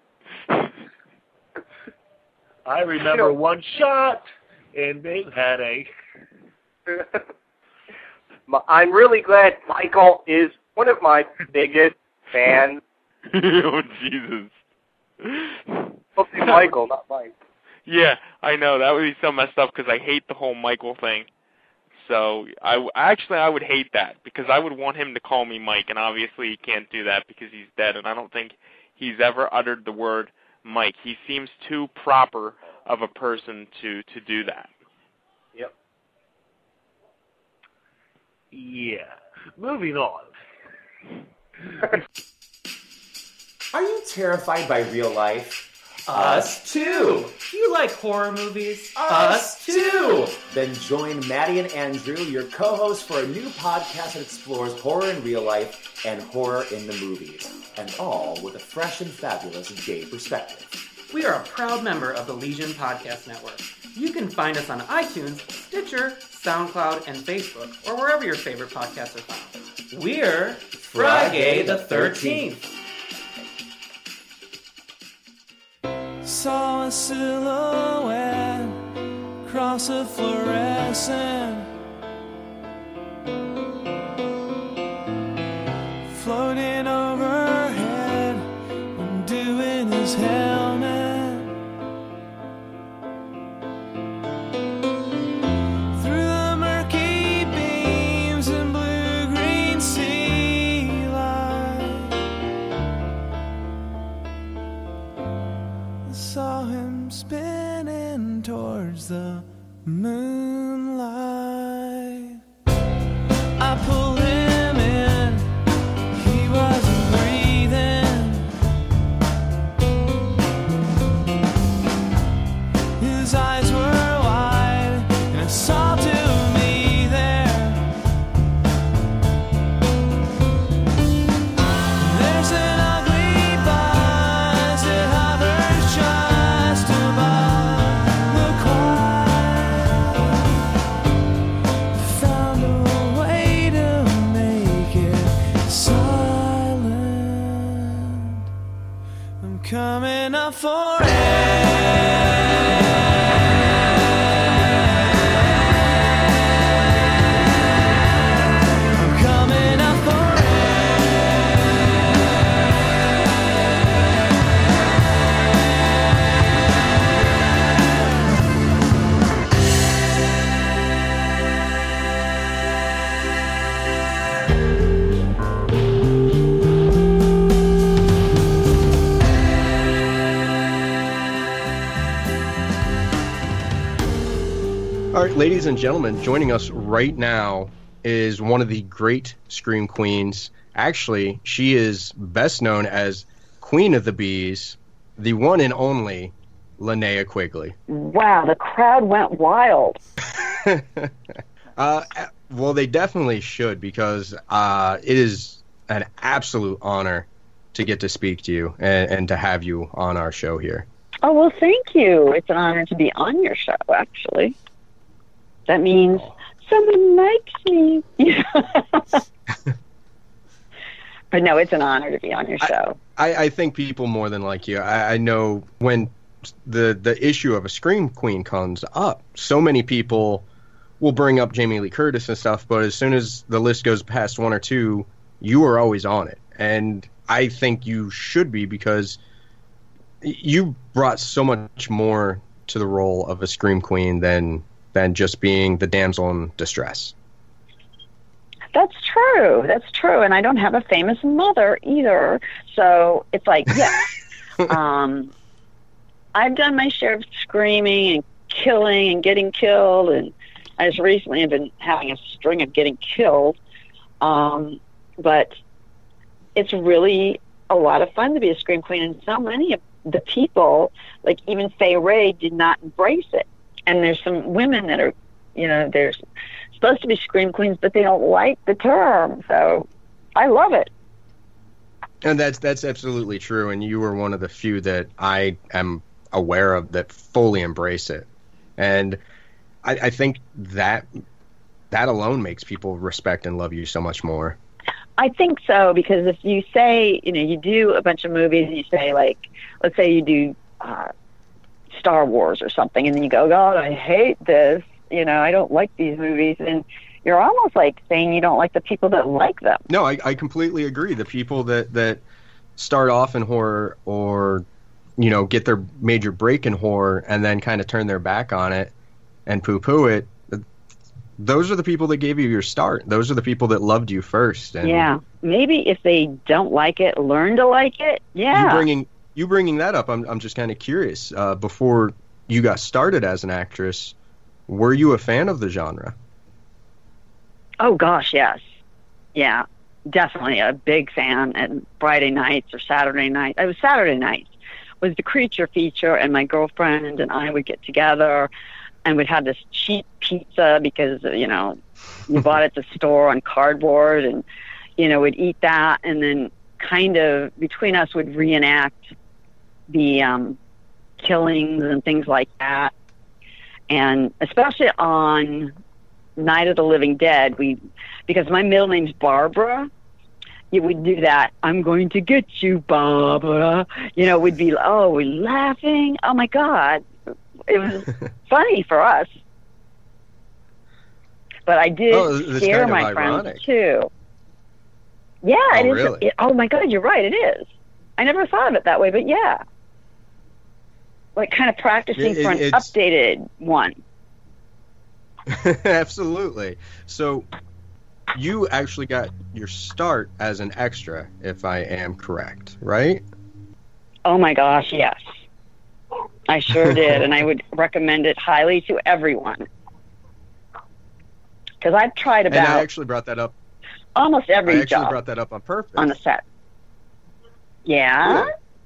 I remember one shot, and they had a... I'm really glad Michael is one of my biggest fans. Oh, Jesus. Supposed to be Michael, not Mike. Yeah, I know. That would be so messed up because I hate the whole Michael thing. So I would hate that because I would want him to call me Mike, and obviously he can't do that because he's dead, and I don't think he's ever uttered the word Mike. He seems too proper of a person to do that. Yep. Yeah. Moving on. Are you terrified by real life? Us too. You like horror movies? Us too. Then join Maddie and Andrew, your co-hosts, for a new podcast that explores horror in real life and horror in the movies, and all with a fresh and fabulous gay perspective. We are a proud member of the Legion Podcast Network. You can find us on iTunes, Stitcher, SoundCloud, and Facebook, or wherever your favorite podcasts are found. We're Friday the 13th. Saw a silhouette cross a fluorescent, floating overhead and doing his helmet through the murky beams and blue-green sea light. I saw him spinning towards the moonlight. I pulled him in, he wasn't breathing. His eyes were wide, and it saw to me there. There's an ugly buzz that hovers just above the quiet. Found a way to make it silent. I'm coming up for I'm coming up for All right, ladies and gentlemen, joining us right now is one of the great Scream Queens. Actually, she is best known as Queen of the Bees, the one and only Linnea Quigley. Wow, the crowd went wild. Well, they definitely should, because it is an absolute honor to get to speak to you and to have you on our show here. Oh, well, thank you. It's an honor to be on your show, actually. That means someone likes me. But no, it's an honor to be on your show. I think people more than like you. I know when the issue of a Scream Queen comes up, so many people will bring up Jamie Lee Curtis and stuff, but as soon as the list goes past one or two, you are always on it. And I think you should be, because you brought so much more to the role of a Scream Queen than just being the damsel in distress. That's true. That's true. And I don't have a famous mother either. So it's like, yes. I've done my share of screaming and killing and getting killed. And I just recently have been having a string of getting killed. But it's really a lot of fun to be a Scream Queen. And so many of the people, like even Fay Wray, did not embrace it. And there's some women that are, they're supposed to be Scream Queens, but they don't like the term. So I love it. And that's absolutely true. And you were one of the few that I am aware of that fully embrace it. And I think that alone makes people respect and love you so much more. I think so, because if you say, you do a bunch of movies and you say, like, let's say you do Star Wars or something, and then you go, God, I hate this, I don't like these movies, and you're almost like saying you don't like the people that like them. No, I completely agree. The people that start off in horror or, you know, get their major break in horror and then kind of turn their back on it and poo-poo it, those are the people that gave you your start. Those are the people that loved you first. And yeah. Maybe if they don't like it, learn to like it. Yeah. You bringing that up, I'm just kind of curious. Before you got started as an actress, were you a fan of the genre? Oh, gosh, yes. Yeah, definitely a big fan. And Friday nights or Saturday nights. It was Saturday nights. Was the Creature feature, and my girlfriend and I would get together and we'd have this cheap pizza because, you know, you bought it at the store on cardboard, and, you know, we'd eat that, and then kind of between us would reenact the killings and things like that. And especially on Night of the Living Dead, because my middle name's Barbara, we'd do that. I'm going to get you, Barbara. You know, we'd be, we're laughing. Oh, my God. It was funny for us. But I did scare my friends, too. Yeah, it is. Really? Oh, my God, you're right. It is. I never thought of it that way, but yeah. Like kind of practicing for an updated one. Absolutely. So you actually got your start as an extra, if I am correct, right? Oh my gosh, yes. I sure did, and I would recommend it highly to everyone. Because I've tried about... And I actually brought that up. Almost every job. I actually brought that up on purpose. On the set. Yeah?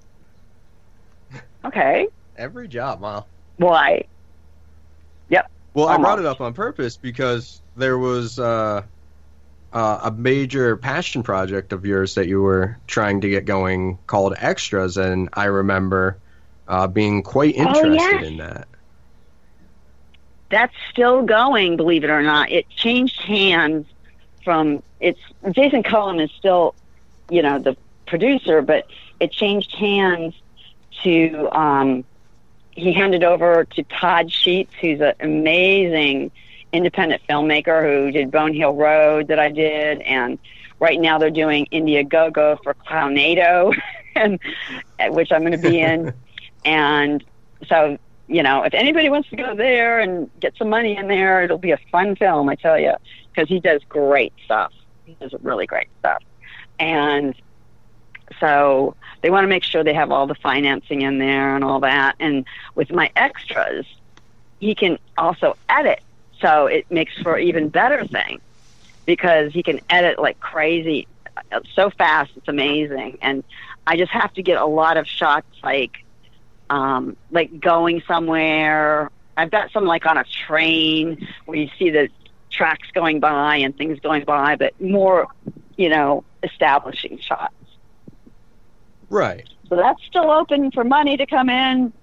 Okay. Every job, wow. Why? Yep. Well, almost. I brought it up on purpose because there was a major passion project of yours that you were trying to get going called Extras, and I remember being quite interested in that. That's still going, believe it or not. It changed hands from... Jason Cullen is still, you know, the producer, but it changed hands to... he handed over to Todd Sheets, who's an amazing independent filmmaker who did Bone Hill Road that I did, and right now they're doing Indiegogo for Clownado, and which I'm going to be in. And so, you know, if anybody wants to go there and get some money in there, it'll be a fun film, I tell you, because he does great stuff. He does really great stuff. And so they want to make sure they have all the financing in there and all that. And with my extras, he can also edit. So it makes for an even better thing because he can edit like crazy, so fast. It's amazing. And I just have to get a lot of shots like going somewhere. I've got some like on a train where you see the tracks going by and things going by, but more, you know, establishing shots. Right. So that's still open for money to come in.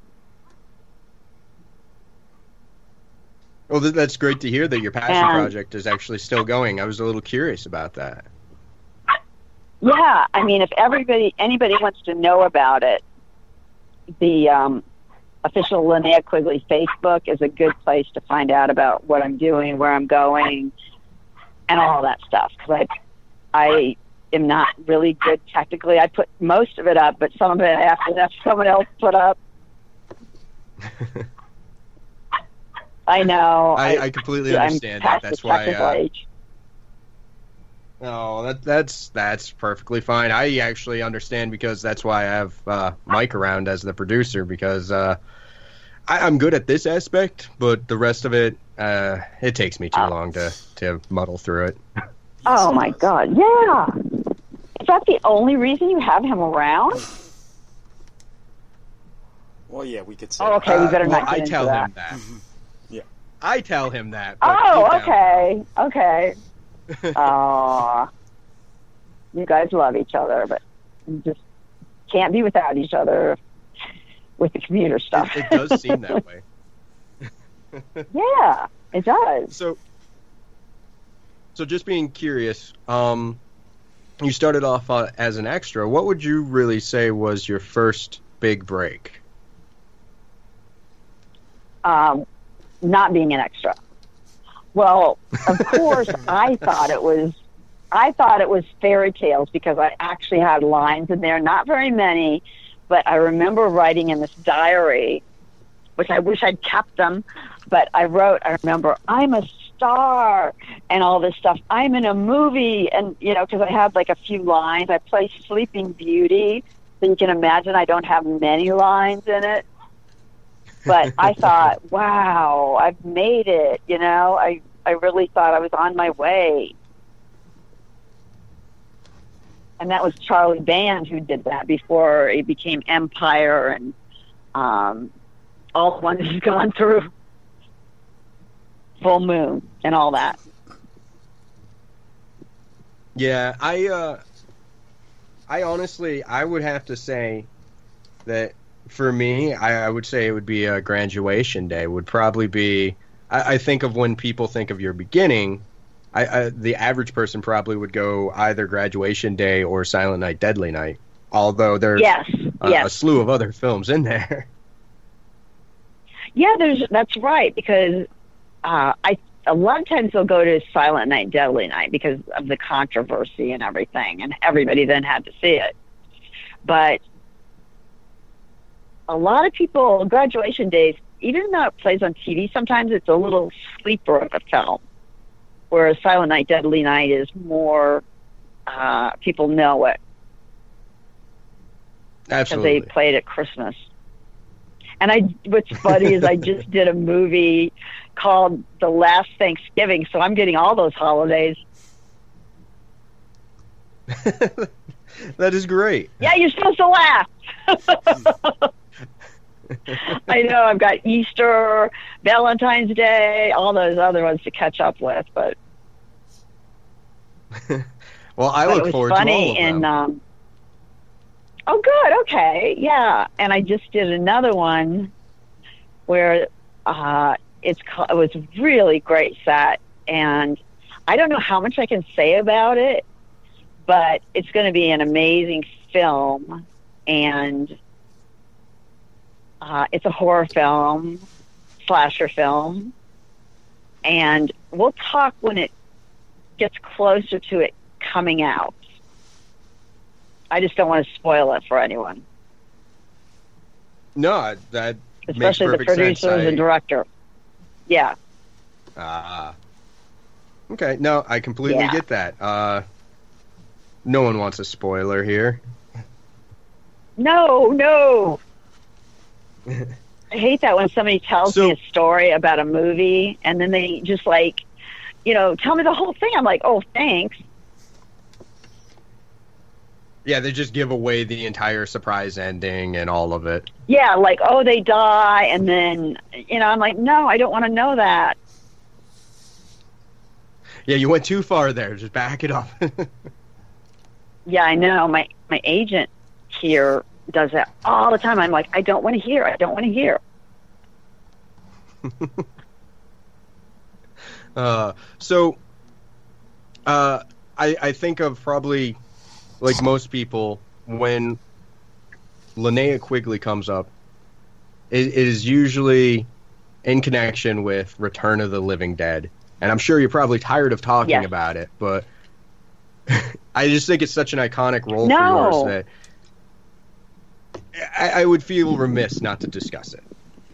Well, that's great to hear that your passion project is actually still going. I was a little curious about that. Yeah, I mean, if anybody wants to know about it, the official Linnea Quigley Facebook is a good place to find out about what I'm doing, where I'm going, and all that stuff. Because I am not really good technically. I put most of it up, but some of it I have to have someone else put up. I know. I completely understand that. That's why. No, that's perfectly fine. I actually understand because that's why I have Mike around as the producer because I'm good at this aspect, but the rest of it, it takes me too long to muddle through it. Oh my God! Yeah, is that the only reason you have him around? Well, yeah, we could say. Oh, okay. We better not get I into tell that. him that. Yeah, I tell him that. Oh, okay, okay. Aw, you guys love each other, but you just can't be without each other with the commuter stuff. It does seem that way. Yeah, it does. So just being curious, you started off as an extra. What would you really say was your first big break? Not being an extra. Well, of course, I thought it was fairy tales because I actually had lines in there, not very many, but I remember writing in this diary, which I wish I'd kept them, but I remember, I'm a star and all this stuff. I'm in a movie, and, you know, because I had like a few lines. I play Sleeping Beauty, so you can imagine I don't have many lines in it. But I thought, wow, I've made it, you know. I really thought I was on my way. And that was Charlie Band who did that before it became Empire and all the ones he's gone through. Full Moon and all that. Yeah, I honestly, I would have to say that for me, I would say it would be a Graduation Day. Would probably be, I think of when people think of your beginning, the average person probably would go either Graduation Day or Silent Night, Deadly Night. Although there's a slew of other films in there. Yeah, that's right, because a lot of times they'll go to Silent Night, Deadly Night because of the controversy and everything, and everybody then had to see it. But a lot of people, Graduation Days, even though it plays on TV, sometimes it's a little sleeper of a film, whereas Silent Night, Deadly Night is more, people know it. Absolutely. Because they played at Christmas. And what's funny is I just did a movie called The Last Thanksgiving, so I'm getting all those holidays. That is great. Yeah, you're supposed to laugh. I know, I've got Easter, Valentine's Day, all those other ones to catch up with, but... Well, I look forward to all of them. Oh, good. Okay. Yeah. And I just did another one where it was a really great set. And I don't know how much I can say about it, but it's going to be an amazing film. And it's a horror film, slasher film. And we'll talk when it gets closer to it coming out. I just don't want to spoil it for anyone. No, that especially makes perfect the producers sense. and director. Yeah. Okay. No, I completely get that. No one wants a spoiler here. No. I hate that when somebody tells me a story about a movie and then they just like, you know, tell me the whole thing. I'm like, oh, thanks. Yeah, they just give away the entire surprise ending and all of it. Yeah, like, oh, they die, and then, you know, I'm like, no, I don't want to know that. Yeah, you went too far there. Just back it up. Yeah, I know. My agent here does that all the time. I'm like, I don't want to hear. I don't want to hear. I think of probably... like most people, when Linnea Quigley comes up, it is usually in connection with Return of the Living Dead. And I'm sure you're probably tired of talking about it, but I just think it's such an iconic role for yours that I would feel remiss not to discuss it.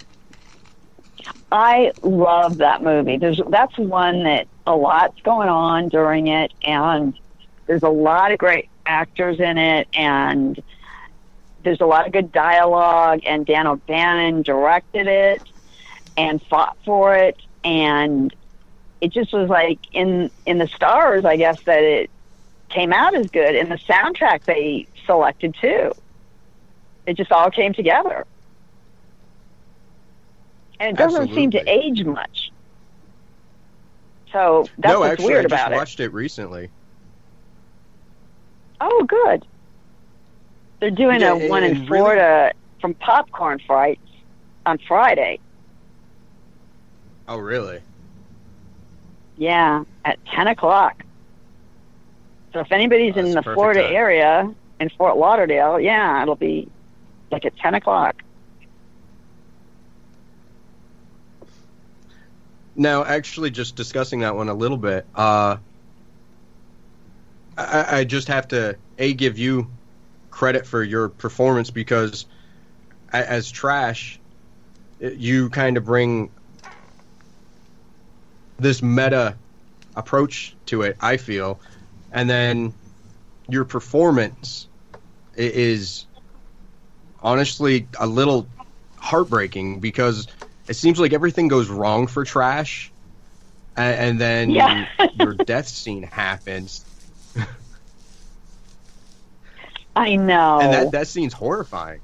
I love that movie. That's one that a lot's going on during it, and there's a lot of great actors in it, and there's a lot of good dialogue, and Dan O'Bannon directed it and fought for it, and it just was like in the stars, I guess, that it came out as good. And the soundtrack they selected too. It just all came together. And it doesn't seem to age much. So that's what's weird about it. I just watched it recently. Oh, good. They're doing one in Florida from Popcorn Frights on Friday. Oh, really? Yeah, at 10 o'clock. So if anybody's in the Florida area, in Fort Lauderdale, yeah, it'll be like at 10 o'clock. Now, actually, just discussing that one a little bit, I just have to, give you credit for your performance, because as Trash, you kind of bring this meta approach to it, I feel, and then your performance is honestly a little heartbreaking, because it seems like everything goes wrong for Trash, and then your death scene happens. I know. And that scene's horrifying.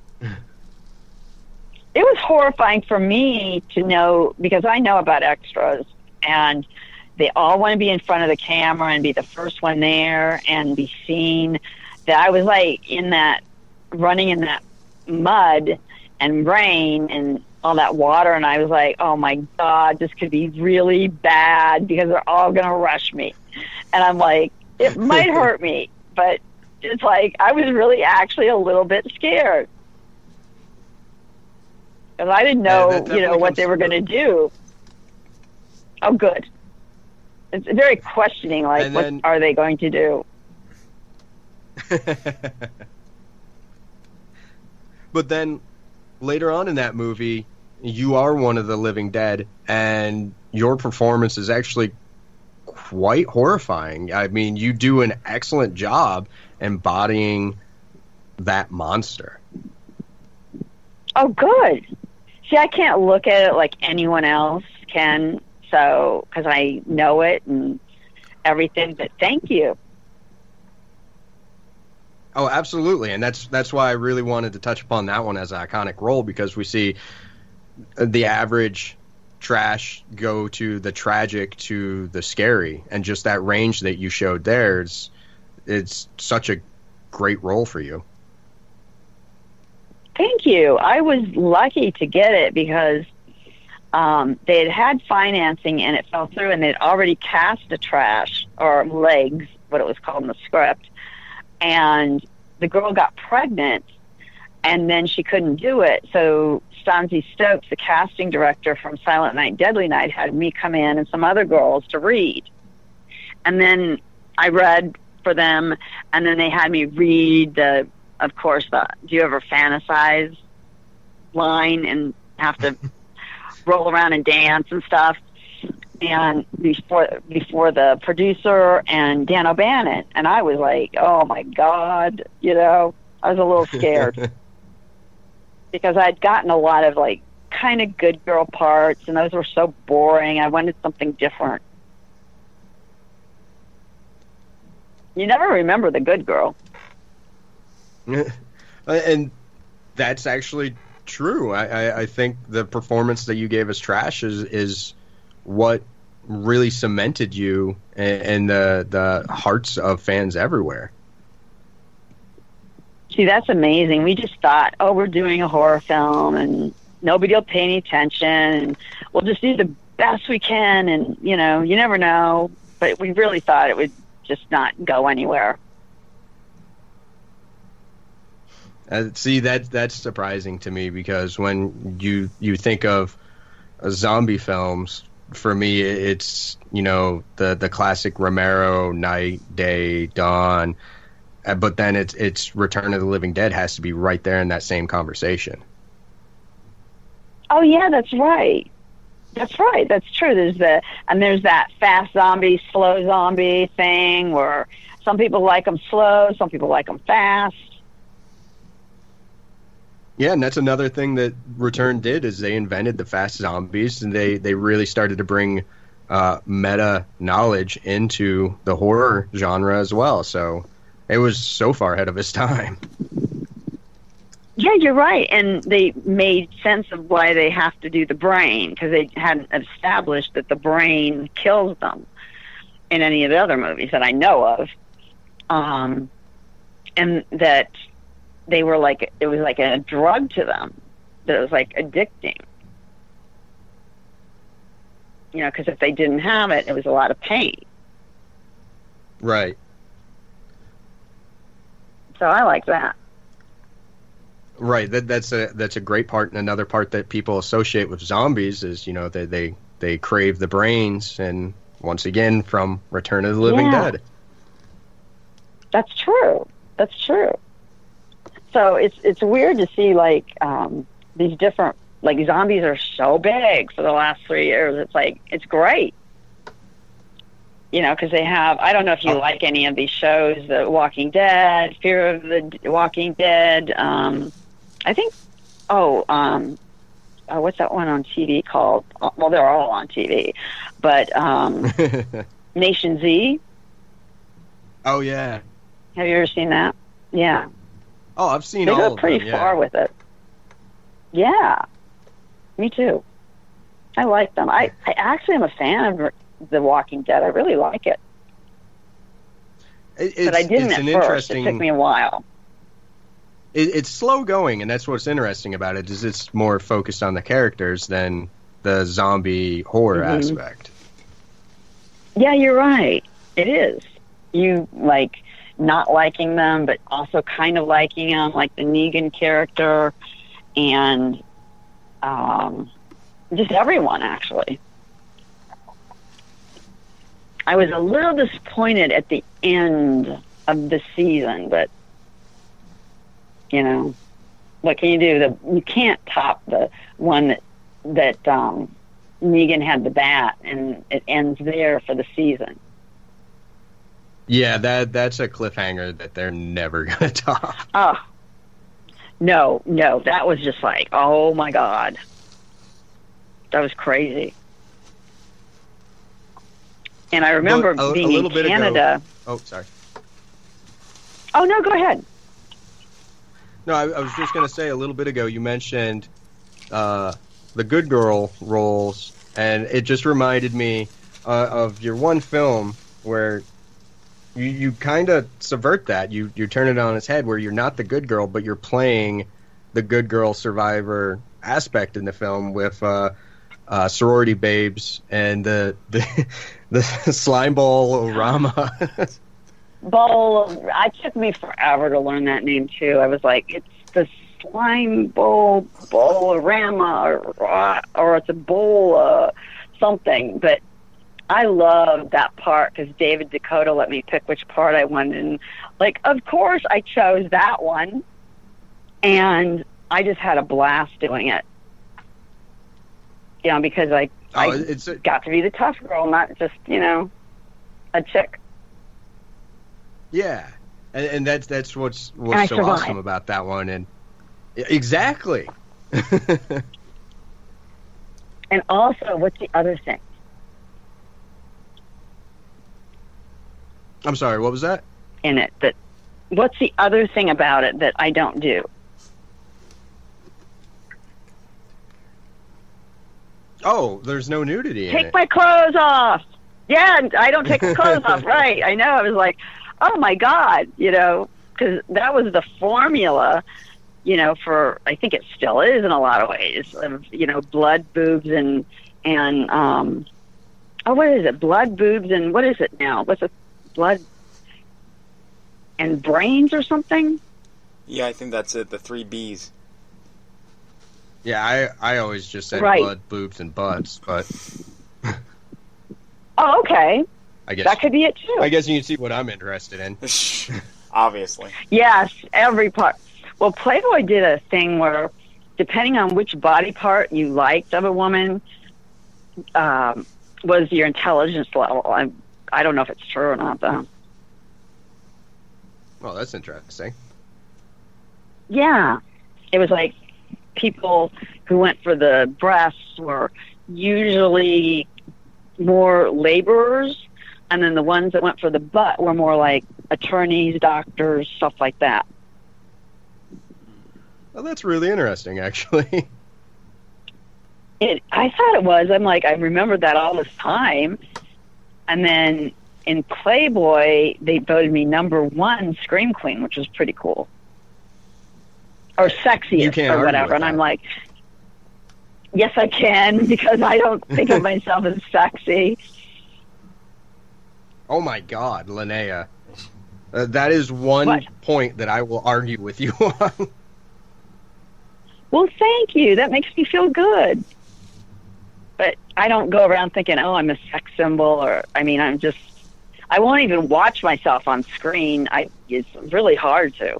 It was horrifying for me to know, because I know about extras, and they all want to be in front of the camera and be the first one there and be seen, that I was like running in that mud and rain and all that water, and I was like, oh my God, this could be really bad because they're all going to rush me. And I'm like, it might hurt me, but it's like I was really actually a little bit scared. Because I didn't know, what they were going to do. Oh, good. It's very questioning, like, what are they going to do? But then, later on in that movie, you are one of the living dead, and your performance is actually quite horrifying. I mean, you do an excellent job embodying that monster. Oh, good. See, I can't look at it like anyone else can, so, because I know it and everything, but thank you. Oh, absolutely, and that's why I really wanted to touch upon that one as an iconic role, because we see the average Trash go to the tragic to the scary, and just that range that you showed there, it's such a great role for you. Thank you. I was lucky to get it because they had financing and it fell through, and they'd already cast a Trash, or Legs, what it was called in the script, and the girl got pregnant, and then she couldn't do it. So Stanzi Stokes, the casting director from Silent Night, Deadly Night, had me come in and some other girls to read. And then I read for them, and then they had me read the do you ever fantasize line and have to roll around and dance and stuff. And before the producer and Dan O'Bannon, and I was like, oh my God, I was a little scared because I'd gotten a lot of like kind of good girl parts, and those were so boring. I wanted something different. You never remember the good girl. And that's actually true. I think the performance that you gave as Trash is what really cemented you in the hearts of fans everywhere. See, that's amazing. We just thought, we're doing a horror film and nobody will pay any attention, and we'll just do the best we can, and you never know. But we really thought it would just not go anywhere. See, that's surprising to me, because when you think of zombie films, for me it's the classic Romero Night, Day, Dawn, but then it's Return of the Living Dead has to be right there in that same conversation. Oh yeah, that's right. That's right. That's true. There's that fast zombie, slow zombie thing where some people like them slow, some people like them fast. Yeah, and that's another thing that Return did, is they invented the fast zombies, and they really started to bring meta knowledge into the horror genre as well. So it was so far ahead of its time. Yeah, you're right. And they made sense of why they have to do the brain, because they hadn't established that the brain kills them in any of the other movies that I know of. And that they were like, it was like a drug to them, that it was like addicting. Because if they didn't have it, it was a lot of pain. Right. So I like that. Right. That's a great part, and another part that people associate with zombies is, they they crave the brains, and once again from Return of the Living Dead. That's true. That's true. So it's weird to see like these different, like, zombies are so big for the last 3 years. It's like, it's great. You know, because they have, I don't know if you like any of these shows, The Walking Dead, Fear of the Walking Dead. I think, what's that one on TV called? Well, they're all on TV. But Nation Z. Oh, yeah. Have you ever seen that? Yeah. Oh, I've seen they all of them. They go pretty far with it. Yeah. Me too. I like them. I actually am a fan of The Walking Dead. I really like it. But I didn't at first. It took me a while. It's slow going, and that's what's interesting about it, is it's more focused on the characters than the zombie horror aspect. Yeah, you're right. It is. You, like, not liking them, but also kind of liking them, like the Negan character, and just everyone, actually. I was a little disappointed at the end of the season, but, you know, what can you do? You can't top the one that Negan had the bat, and it ends there for the season. Yeah, that's a cliffhanger that they're never going to top. Oh, no, that was just like, oh my God. That was crazy. And I remember being in Canada. Oh, sorry. Oh, no, go ahead. No, I was just going to say, a little bit ago, you mentioned the good girl roles, and it just reminded me of your one film where you kind of subvert that. You turn it on its head, where you're not the good girl, but you're playing the good girl survivor aspect in the film with sorority babes and the slime ball orama. It took me forever to learn that name too. I was like, it's the slime bowl bolorama, or it's a bowl something. But I loved that part because David Dakota let me pick which part I wanted, and like, of course, I chose that one, and I just had a blast doing it. You know, because I got to be the tough girl, not just, you know, a chick. Yeah, and that's what's so awesome about that one, and exactly. And also, what's the other thing? I'm sorry, what was that? In it, what's the other thing about it that I don't do? Oh, there's no nudity in it. Take my clothes off. Yeah, I don't take my clothes off. Right. I know. I was like, oh my God, you know, because that was the formula, you know, for, I think it still is in a lot of ways, of, you know, blood, boobs, and what is it? Blood, boobs, and what is it now? What's it? Blood and brains or something? Yeah, I think that's it. The 3 Bs. Yeah, I always just said blood, boobs, and butts, but... Oh, okay. I guess that could be it, too. I guess you can see what I'm interested in. Obviously. Yes, every part. Well, Playboy did a thing where, depending on which body part you liked of a woman, was your intelligence level. I don't know if it's true or not, though. Well, that's interesting. Yeah. It was like people who went for the breasts were usually more laborers, and then the ones that went for the butt were more like attorneys, doctors, stuff like that. Well, that's really interesting, actually. I thought it was. I'm like, I remembered that all this time. And then in Playboy, they voted me #1 Scream Queen, which was pretty cool. Or sexiest or whatever. And I'm like, yes, I can, because I don't think of myself as sexy. Oh, my God, Linnea. That is one point that I will argue with you on. Well, thank you. That makes me feel good. But I don't go around thinking, oh, I'm a sex symbol, or, I mean, I won't even watch myself on screen. It's really hard to.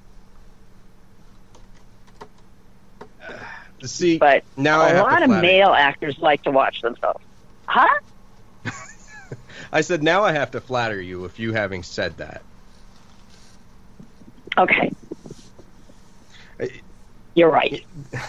See, but now a lot of male actors like to watch themselves. Huh? I said, now I have to flatter you if you having said that. Okay. You're right.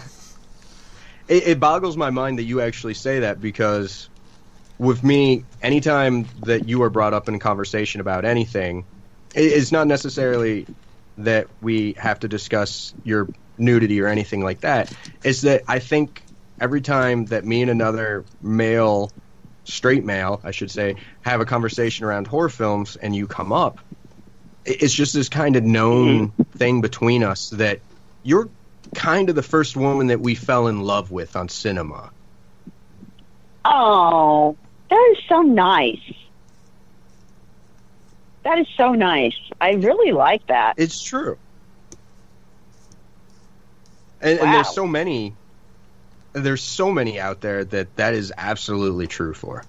It boggles my mind that you actually say that, because with me, anytime that you are brought up in conversation about anything, it's not necessarily that we have to discuss your nudity or anything like that. It's that I think every time that me and another male, straight male, I should say, have a conversation around horror films and you come up, it's just this kind of known thing between us that you're kind of the first woman that we fell in love with on cinema. Oh, that is so nice. That is so nice. I really like that. It's true. And Wow. there's so many out there that is absolutely true for.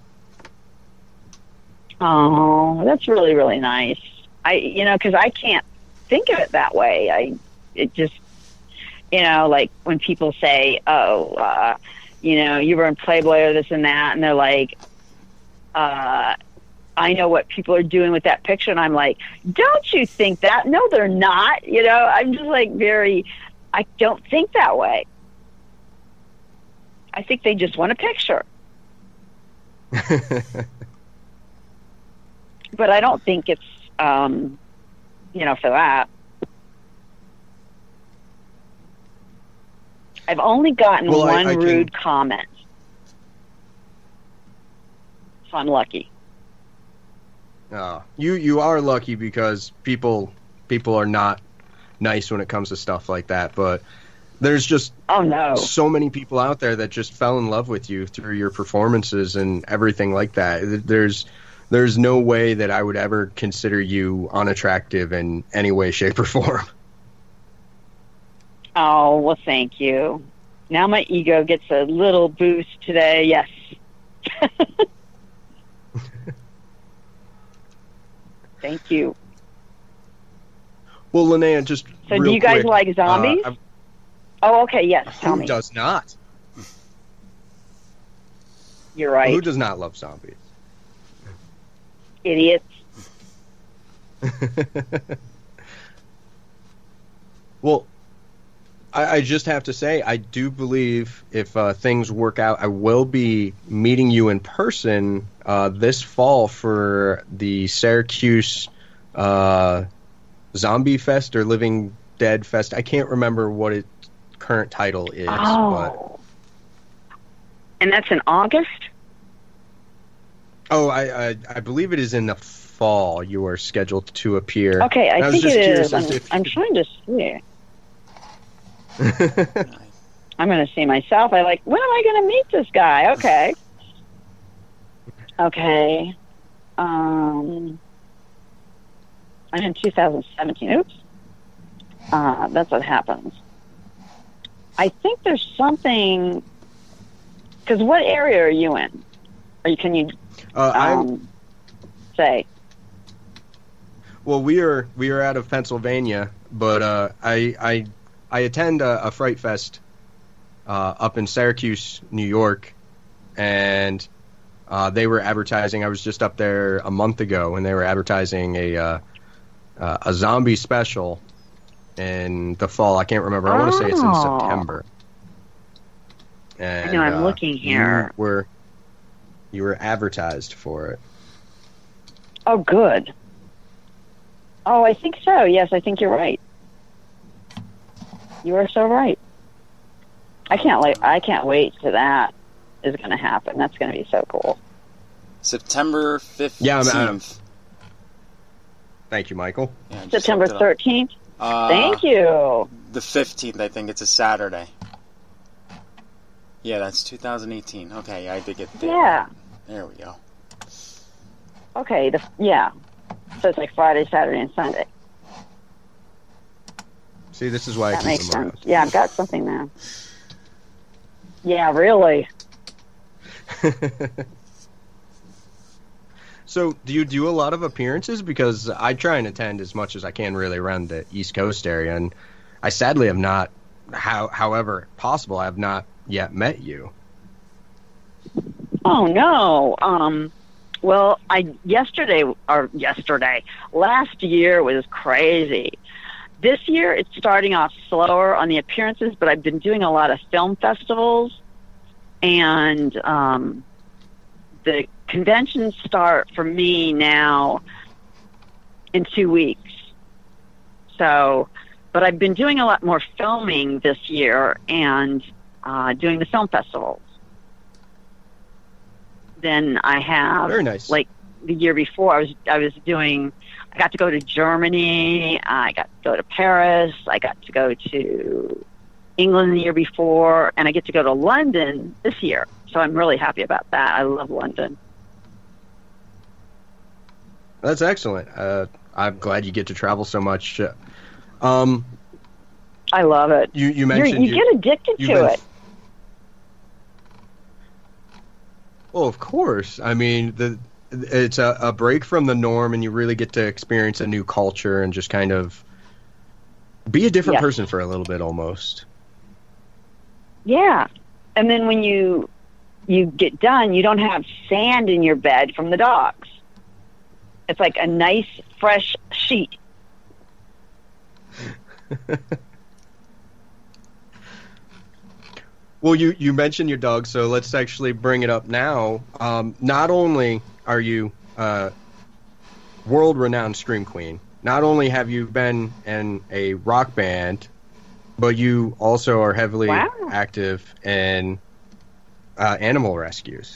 Oh, that's really, really nice. Because I can't think of it that way. It just, like when people say, oh, you were in Playboy or this and that, and they're like, I know what people are doing with that picture, and I'm like, don't you think that? No, they're not. I'm just like I don't think that way. I think they just want a picture. But I don't think it's, for that. I've only gotten one rude comment. So I'm lucky. You are lucky, because people are not nice when it comes to stuff like that, but there's just so many people out there that just fell in love with you through your performances and everything like that. There's no way that I would ever consider you unattractive in any way, shape, or form. Oh, well, thank you. Now my ego gets a little boost today. Yes. Thank you. Well, Linnea, just so do you guys quick, like zombies? Oh, okay, yes. Tell me. Who does not? You're right. Who does not love zombies? Idiots. Well, I just have to say, I do believe if things work out, I will be meeting you in person this fall for the Syracuse Zombie Fest or Living Dead Fest. I can't remember what its current title is. Oh. And that's in August? Oh, I believe it is in the fall. You are scheduled to appear. Okay, I think it is. I'm trying to see. I'm going to see myself. When am I going to meet this guy? Okay. Okay. I'm in 2017. Oops. That's what happens. I think there's something, because what area are you in? Or can you say? Well, we are out of Pennsylvania, but I attend a Fright Fest up in Syracuse, New York, and they were advertising. I was just up there a month ago, and they were advertising a zombie special in the fall. I can't remember. I want to say it's in September. And, I know, I'm looking here. You were advertised for it. Oh, good. Oh, I think so. Yes, I think you're right. You are so right. I can't wait till that is going to happen. That's going to be so cool. September 15th. Yeah, thank you, Michael. Yeah, September 13th? Thank you. The 15th, I think. It's a Saturday. Yeah, that's 2018. Okay, I did get there. Yeah. There we go. Okay, so it's like Friday, Saturday, and Sunday. See, this is why that makes sense. Yeah, I've got something now. Yeah, really. So, do you do a lot of appearances? Because I try and attend as much as I can really around the East Coast area, and I sadly have not, however possible, I have not yet met you. Oh, no. Well, last year was crazy. This year, it's starting off slower on the appearances, but I've been doing a lot of film festivals, and the conventions start for me now in 2 weeks. So, but I've been doing a lot more filming this year and doing the film festivals than I have. Very nice. Like the year before, I got to go to Germany, I got to go to Paris, I got to go to England the year before, and I get to go to London this year. So I'm really happy about that. I love London. That's excellent. I'm glad you get to travel so much. I love it. You mentioned you get addicted to it. Well, of course. I mean, it's a break from the norm, and you really get to experience a new culture and just kind of be a different person for a little bit almost. Yeah. And then when you get done, you don't have sand in your bed from the dogs. It's like a nice, fresh sheet. Well, you mentioned your dog, so let's actually bring it up now. Not only are you world-renowned scream queen, not only have you been in a rock band, but you also are heavily active in animal rescues.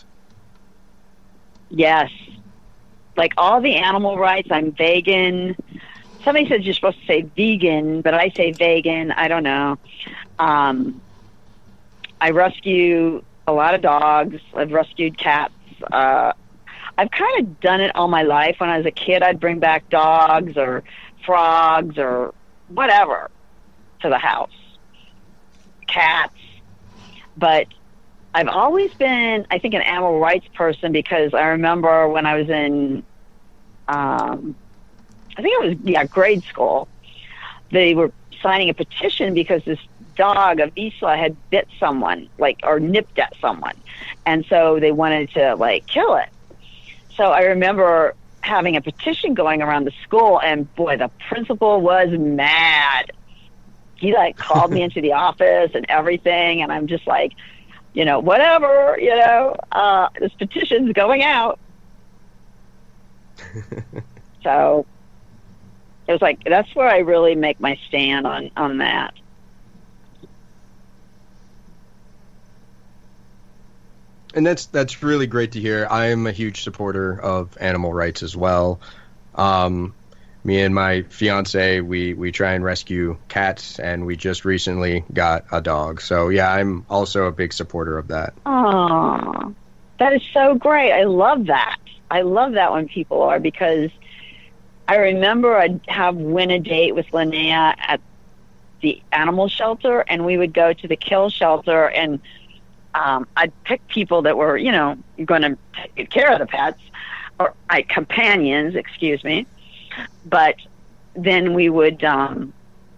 Yes. Like all the animal rights, I'm vegan. Somebody says you're supposed to say vegan, but I say vegan. I don't know. I rescue a lot of dogs. I've rescued cats. I've kind of done it all my life. When I was a kid, I'd bring back dogs or frogs or whatever to the house. Cats. But I've always been, I think, an animal rights person because I remember when I was in, I think it was, grade school, they were signing a petition because this dog, a Vizsla, had bit someone, or nipped at someone. And so they wanted to, kill it. So I remember having a petition going around the school, and boy, the principal was mad. He, called me into the office and everything, and I'm just like, whatever, this petition's going out. So it was that's where I really make my stand on that. And that's really great to hear. I am a huge supporter of animal rights as well. Me and my fiance, we try and rescue cats, and we just recently got a dog. So yeah, I'm also a big supporter of that. Oh, that is so great. I love that. I love that when people are, because I remember I'd win a date with Linnea at the animal shelter, and we would go to the kill shelter, and I'd pick people that were, going to take care of the pets, or companions, excuse me. But then we would go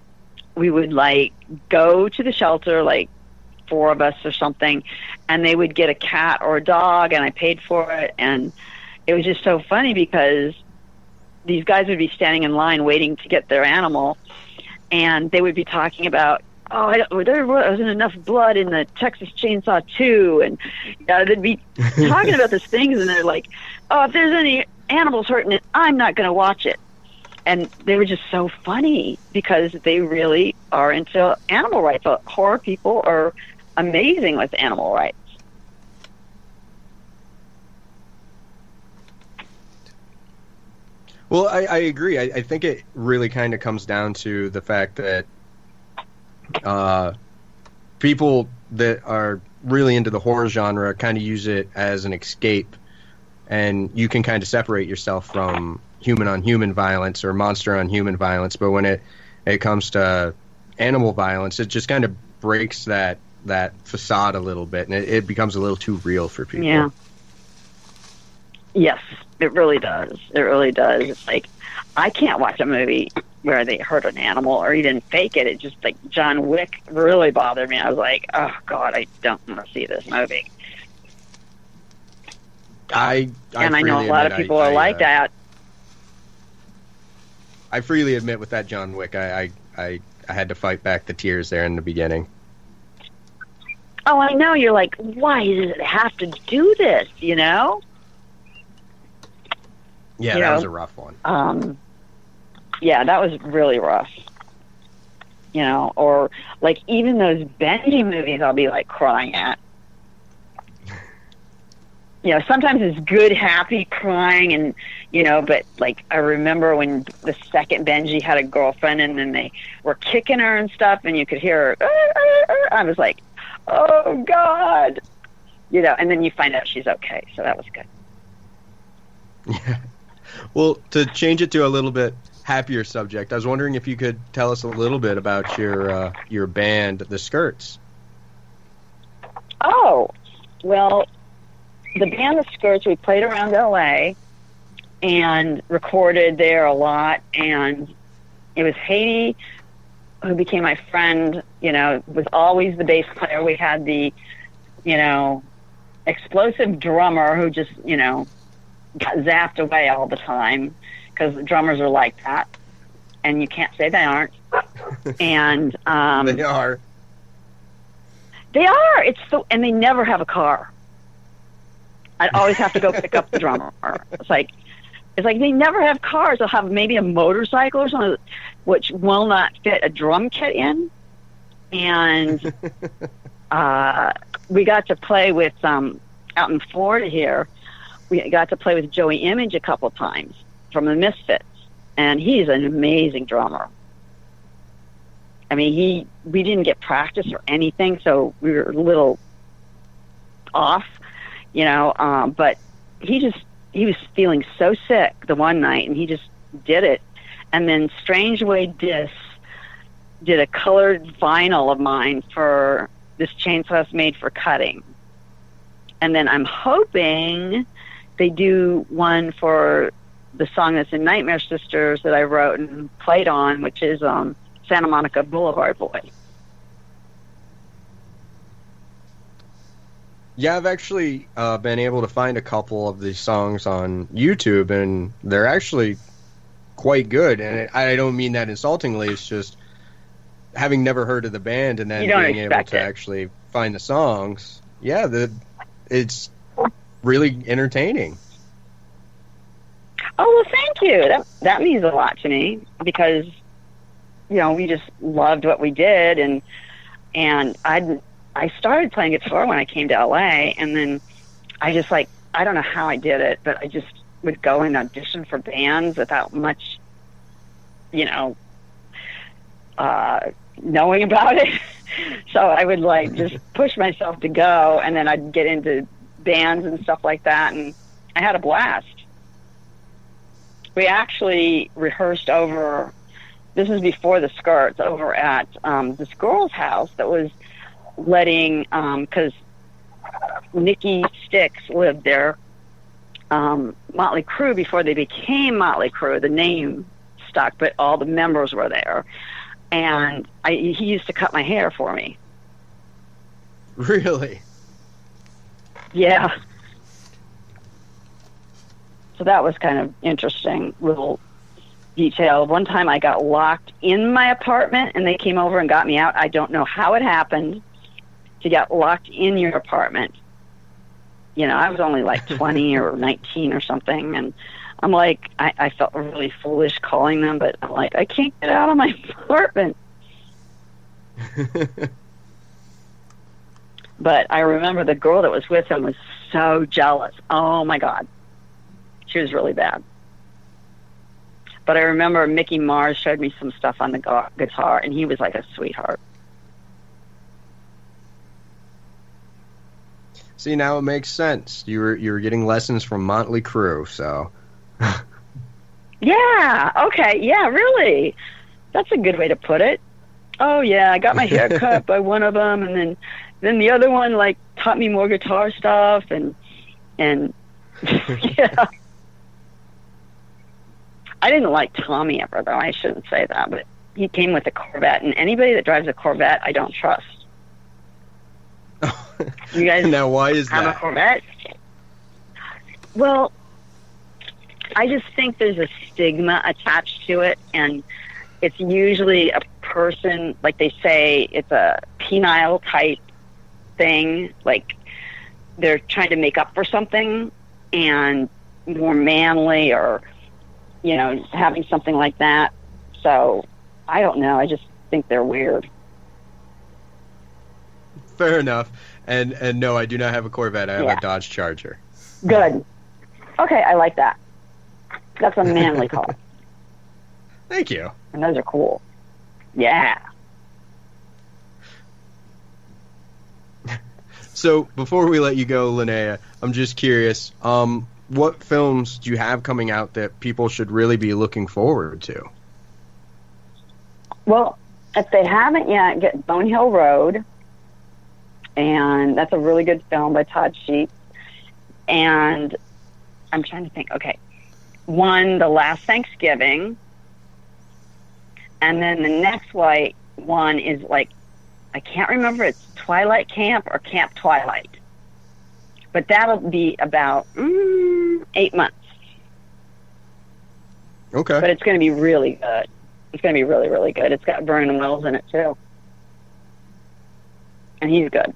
to the shelter, 4 of us or something, and they would get a cat or a dog, and I paid for it. And it was just so funny because these guys would be standing in line waiting to get their animal, and they would be talking about, there wasn't enough blood in the Texas Chainsaw 2, and they'd be talking about these things, and they're like, if there's any animals hurting it, I'm not going to watch it. And they were just so funny because they really are into animal rights. Horror people are amazing with animal rights. Well, I agree. I think it really kind of comes down to the fact that people that are really into the horror genre kind of use it as an escape, and you can kind of separate yourself from human-on-human violence or monster-on-human violence. But when it comes to animal violence, it just kind of breaks that that facade a little bit, and it becomes a little too real for people. Yeah. Yes, it really does. It really does. It's like, I can't watch a movie where they hurt an animal or even fake it. It just, like, John Wick really bothered me. I was like, oh, God, I don't want to see this movie. I know a lot of people are like that. I freely admit with that John Wick, I had to fight back the tears there in the beginning. Oh, I know. You're like, why does it have to do this, you know? Yeah, that was a rough one. Yeah, that was really rough. You know, or like even those Benji movies I'll be like crying at. You know, sometimes it's good, happy crying and, you know, but like I remember when the second Benji had a girlfriend and then they were kicking her and stuff and you could hear her, I was like, oh God. You know, and then you find out she's okay. So that was good. Yeah. Well, to change it to a little bit happier subject, I was wondering if you could tell us a little bit about your band, The Skirts. Oh, well, the band The Skirts, we played around L.A. and recorded there a lot, and it was Haiti who became my friend, you know, was always the bass player. We had the, you know, explosive drummer who just, you know, got zapped away all the time because the drummers are like that, and you can't say they aren't. And they are. They are. And they never have a car. I'd always have to go pick up the drummer. It's like they never have cars. They'll have maybe a motorcycle or something, which will not fit a drum kit in. And we got to play with out in Florida here. We got to play with Joey Image a couple times from the Misfits, and he's an amazing drummer. I mean, we didn't get practice or anything, so we were a little off, you know, but he was feeling so sick the one night, and he just did it. And then Strange Way Dis did a colored vinyl of mine for This Chainsaw's Made for Cutting. And then I'm hoping they do one for the song that's in Nightmare Sisters that I wrote and played on, which is Santa Monica Boulevard Boy. Yeah, I've actually been able to find a couple of these songs on YouTube, and they're actually quite good. And I don't mean that insultingly. It's just having never heard of the band and then being able to actually find the songs. Yeah, it's really entertaining. Oh, well, thank you. That means a lot to me because, you know, we just loved what we did, and I started playing guitar when I came to LA, and then I just I don't know how I did it, but I just would go and audition for bands without much, you know, knowing about it. So I would just push myself to go, and then I'd get into bands and stuff like that, and I had a blast. We actually rehearsed this was before the Skirts, over at this girl's house that was letting, because Nikki Sticks lived there, Motley Crue, before they became Motley Crue, the name stuck, but all the members were there. And he used to cut my hair for me. Really? Yeah. So that was kind of interesting little detail. One time I got locked in my apartment and they came over and got me out. I don't know how it happened to get locked in your apartment. You know, I was only like 20 or 19 or something, and I'm like, I felt really foolish calling them, but I'm like, I can't get out of my apartment. But I remember the girl that was with him was so jealous. Oh my God. She was really bad. But I remember Mickey Mars showed me some stuff on the guitar, and he was like a sweetheart. See, now it makes sense. You were getting lessons from Motley Crue, so. Yeah. Okay. Yeah. Really. That's a good way to put it. Oh yeah, I got my hair cut by one of them, and then, then the other one like taught me more guitar stuff and yeah. I didn't like Tommy ever, though. I shouldn't say that, but he came with a Corvette, and anybody that drives a Corvette, I don't trust. You guys now, why is have that? a Corvette? Well, I just think there's a stigma attached to it, and it's usually a person, like they say, it's a penile type thing, like they're trying to make up for something and more manly or, you know, having something like that. So, I don't know. I just think they're weird. Fair enough. And no, I do not have a Corvette. I have a Dodge Charger. Good. Okay, I like that. That's a manly car. Thank you. And those are cool. Yeah. So, before we let you go, Linnea, I'm just curious, what films do you have coming out that people should really be looking forward to? Well, if they haven't yet, get Bone Hill Road. And that's a really good film by Todd Sheets. And I'm trying to think. Okay. One, The Last Thanksgiving. And then the next one is like, I can't remember, it's Twilight Camp or Camp Twilight. But that'll be about 8 months. Okay. But it's going to be really good. It's going to be really, really good. It's got Vernon Wells in it, too. And he's good.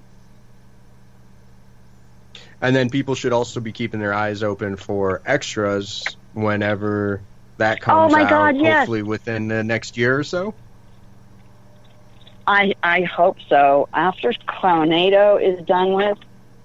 And then people should also be keeping their eyes open for extras whenever that comes my out, God, yes. hopefully within the next year or so. I hope so. After Clownado is done with,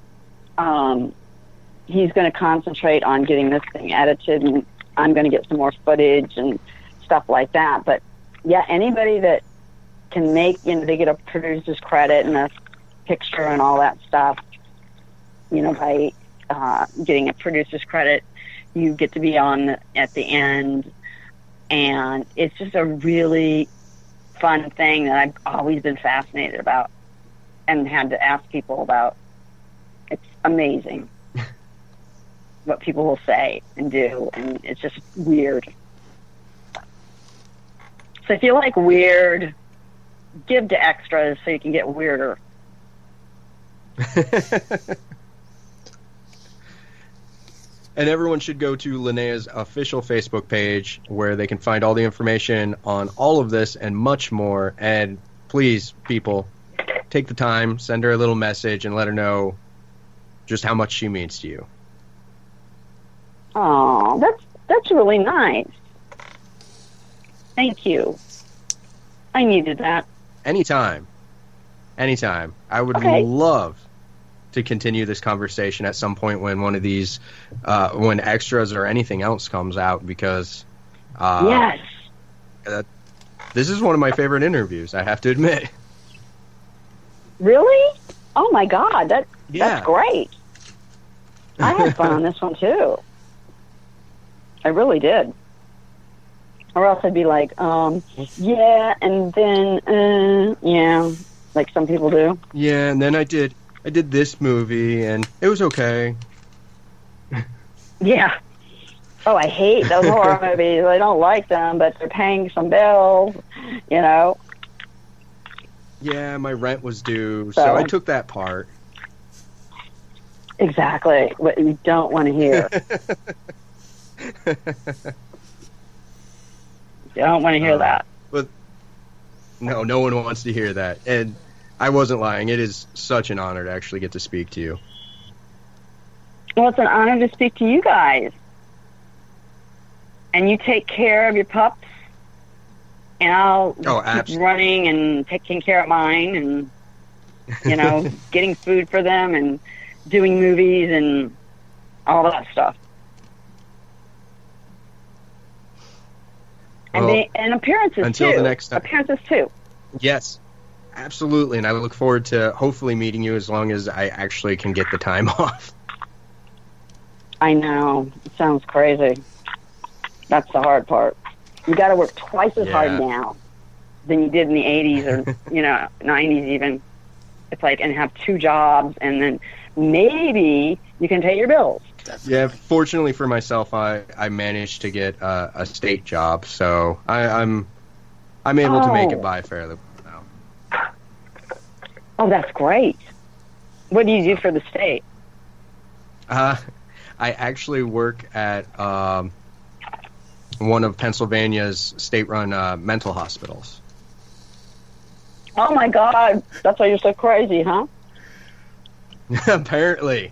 he's going to concentrate on getting this thing edited, and I'm going to get some more footage and stuff like that. But, yeah, anybody that can make, you know, they get a producer's credit and a picture and all that stuff, you know, by getting a producer's credit, you get to be on at the end. And it's just a really fun thing that I've always been fascinated about and had to ask people about. It's amazing what people will say and do, and it's just weird. So if you like weird, give to extras so you can get weirder. And everyone should go to Linnea's official Facebook page where they can find all the information on all of this and much more. And please, people, take the time, send her a little message, and let her know just how much she means to you. Oh, that's really nice. Thank you. I needed that. Anytime. I would love to continue this conversation at some point when one of these, when extras or anything else comes out, because yes, this is one of my favorite interviews, I have to admit. Really? Oh my God, that's great. I had fun on this one too. I really did. Or else I'd be like, yeah, and then, yeah, like some people do. Yeah, and then I did this movie, and it was okay. Yeah. Oh, I hate those horror movies. I don't like them, but they're paying some bills, you know. Yeah, my rent was due, so I took that part. Exactly. What you don't want to hear. You don't want to hear that. But no one wants to hear that. And I wasn't lying. It is such an honor to actually get to speak to you. Well, it's an honor to speak to you guys. And you take care of your pups, and I'll keep running and taking care of mine, and, you know, getting food for them and doing movies and all that stuff. And appearances, until too. The next time. Appearances, too. Yes, absolutely. And I look forward to hopefully meeting you as long as I actually can get the time off. I know. It sounds crazy. That's the hard part. You got to work twice as hard now than you did in the 80s or, you know, 90s even. It's like, and have 2 jobs, and then maybe you can pay your bills. Yeah, fortunately for myself, I managed to get a state job, so I'm able to make it by fairly well now. Oh, that's great. What do you do for the state? I actually work at one of Pennsylvania's state-run mental hospitals. Oh, my God. That's why you're so crazy, huh? Apparently.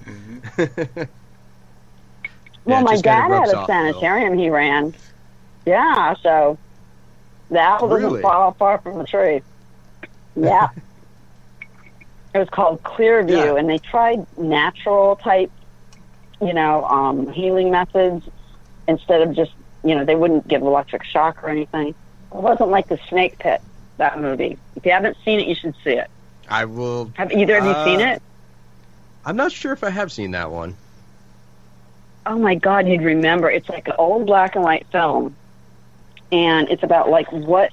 Well, my just kinda dad had rubs a off, sanitarium he ran. Yeah, so the apple doesn't Really? fall far from the tree. Yeah. It was called Clearview, and they tried natural type, healing methods instead of just, they wouldn't give electric shock or anything. It wasn't like The Snake Pit, that movie. If you haven't seen it, you should see it. I will... Have either of you seen it? I'm not sure if I have seen that one. Oh my God, you'd remember. It's like an old black and white film, and it's about what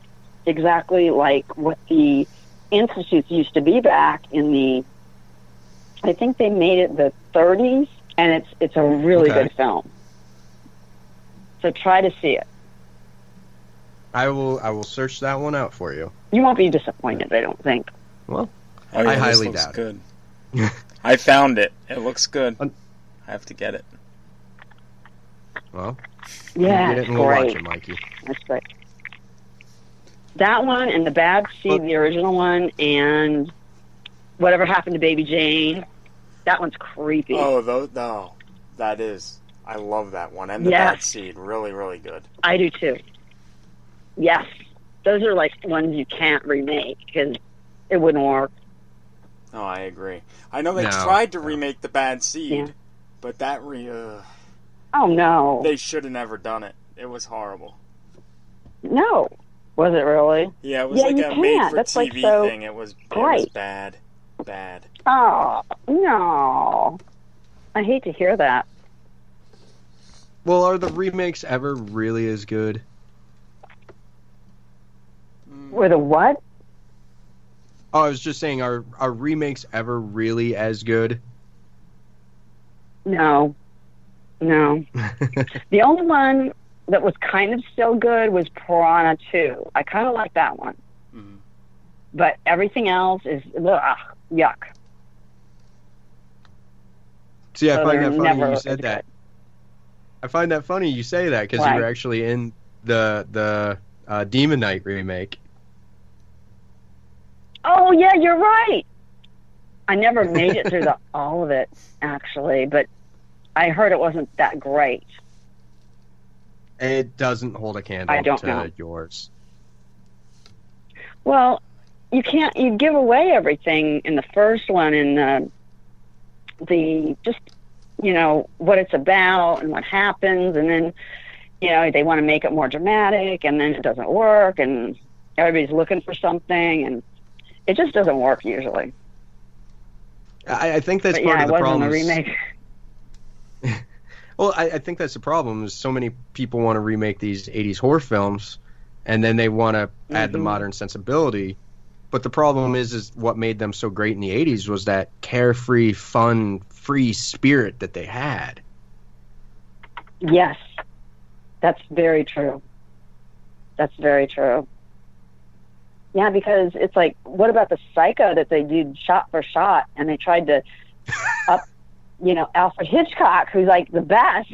the institutes used to be back in the, I think they made it the 30s, and it's a really good film. So try to see it. I will search that one out for you. You won't be disappointed, I don't think. Well, Oh, yeah, I this highly looks doubt good. I found it. It looks good. I have to get it. Well, Yeah, get it it's and we'll watch great. it, Mikey. That's great. That one and The Bad Seed, the original one, and Whatever Happened to Baby Jane. That one's creepy. Oh, no, that is. I love that one. And The Yes. Bad Seed. Really, really good. I do too. Yes. Those are ones you can't remake because it wouldn't work. No, I agree. I know they No. tried to remake The Bad Seed, but that Oh, no. they should have never done it. It was horrible. No. Was it really? Yeah, it was Yeah, like you a can't. made-for-TV That's so thing. It was great. bad. Bad. Oh, no. I hate to hear that. Well, are the remakes ever really as good? With a what? Oh, I was just saying, are remakes ever really as good? No. No. The only one that was kind of still good was Piranha 2. I kind of like that one. But everything else is yuck. See, I So find they're that funny never you said as that. I find that funny you say that because Why? you were actually in the Demon Knight remake. Oh, yeah, you're right. I never made it through all of it, actually, but I heard it wasn't that great. It doesn't hold a candle I don't to know. yours. Well, you give away everything in the first one in the just, what it's about and what happens, and then, they want to make it more dramatic, and then it doesn't work, and everybody's looking for something, and it just doesn't work usually. I think that's But part yeah, of the it wasn't problem. a remake. Well, I think that's the problem. Is so many people want to remake these 80s horror films, and then they want to add the Mhm. modern sensibility. But the problem is what made them so great in the 80s was that carefree, fun, free spirit that they had. Yes, that's very true. That's very true. Yeah, because it's like, what about the Psycho that they did shot for shot, and they tried to up, Alfred Hitchcock, who's like the best.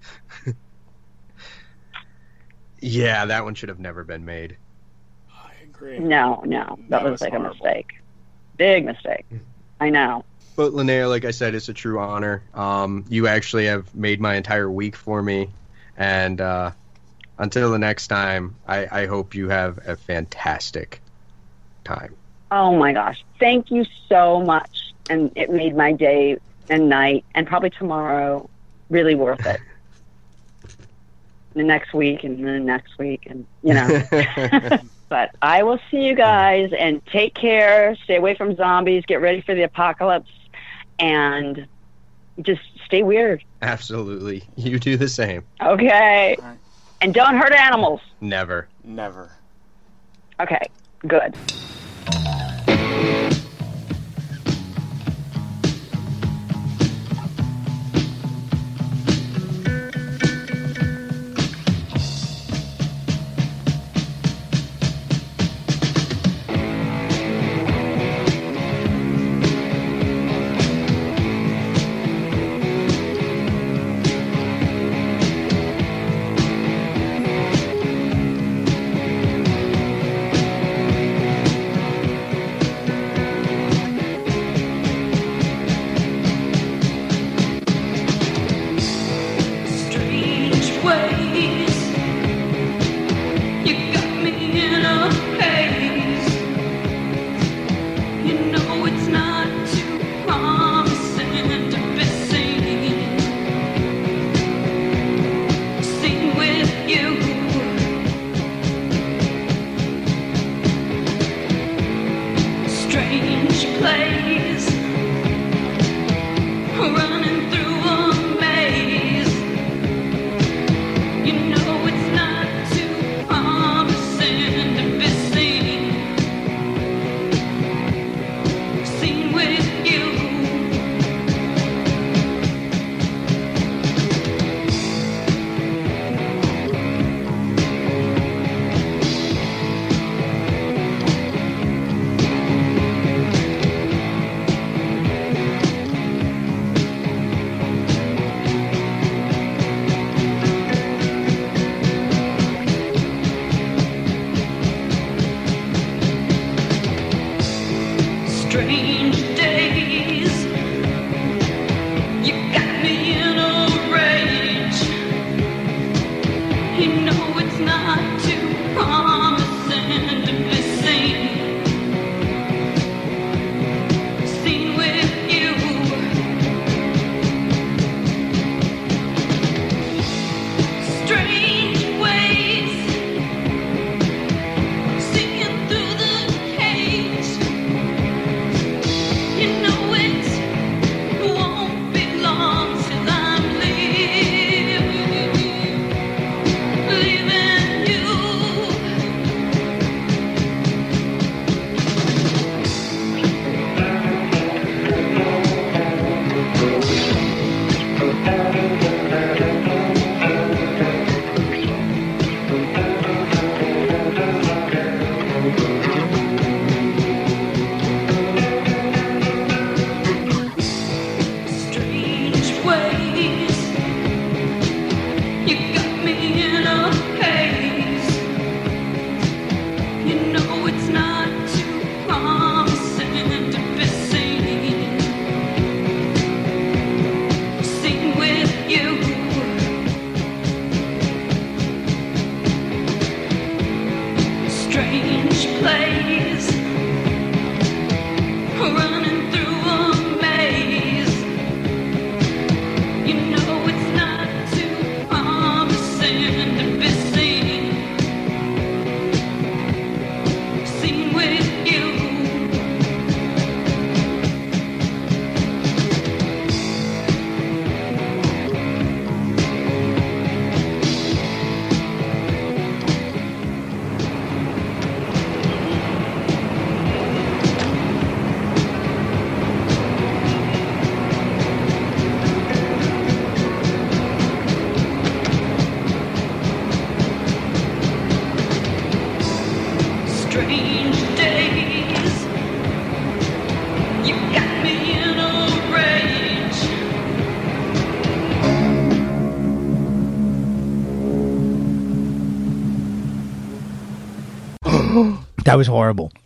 Yeah, that one should have never been made. I agree. No, that was like horrible. a mistake. Big mistake. I know. But Linnea, like I said, it's a true honor. You actually have made my entire week for me, and until the next time, I hope you have a fantastic time. Oh my gosh. Thank you so much. And it made my day and night and probably tomorrow really worth it. The next week and the next week and But I will see you guys and take care. Stay away from zombies. Get ready for the apocalypse and just stay weird. Absolutely. You do the same. Okay. And don't hurt animals. Never. Never. Okay. Good. you. Strange place, running through a maze. You know it's not too promising to be seen with you. Strange days, you got me in a rage. That was horrible.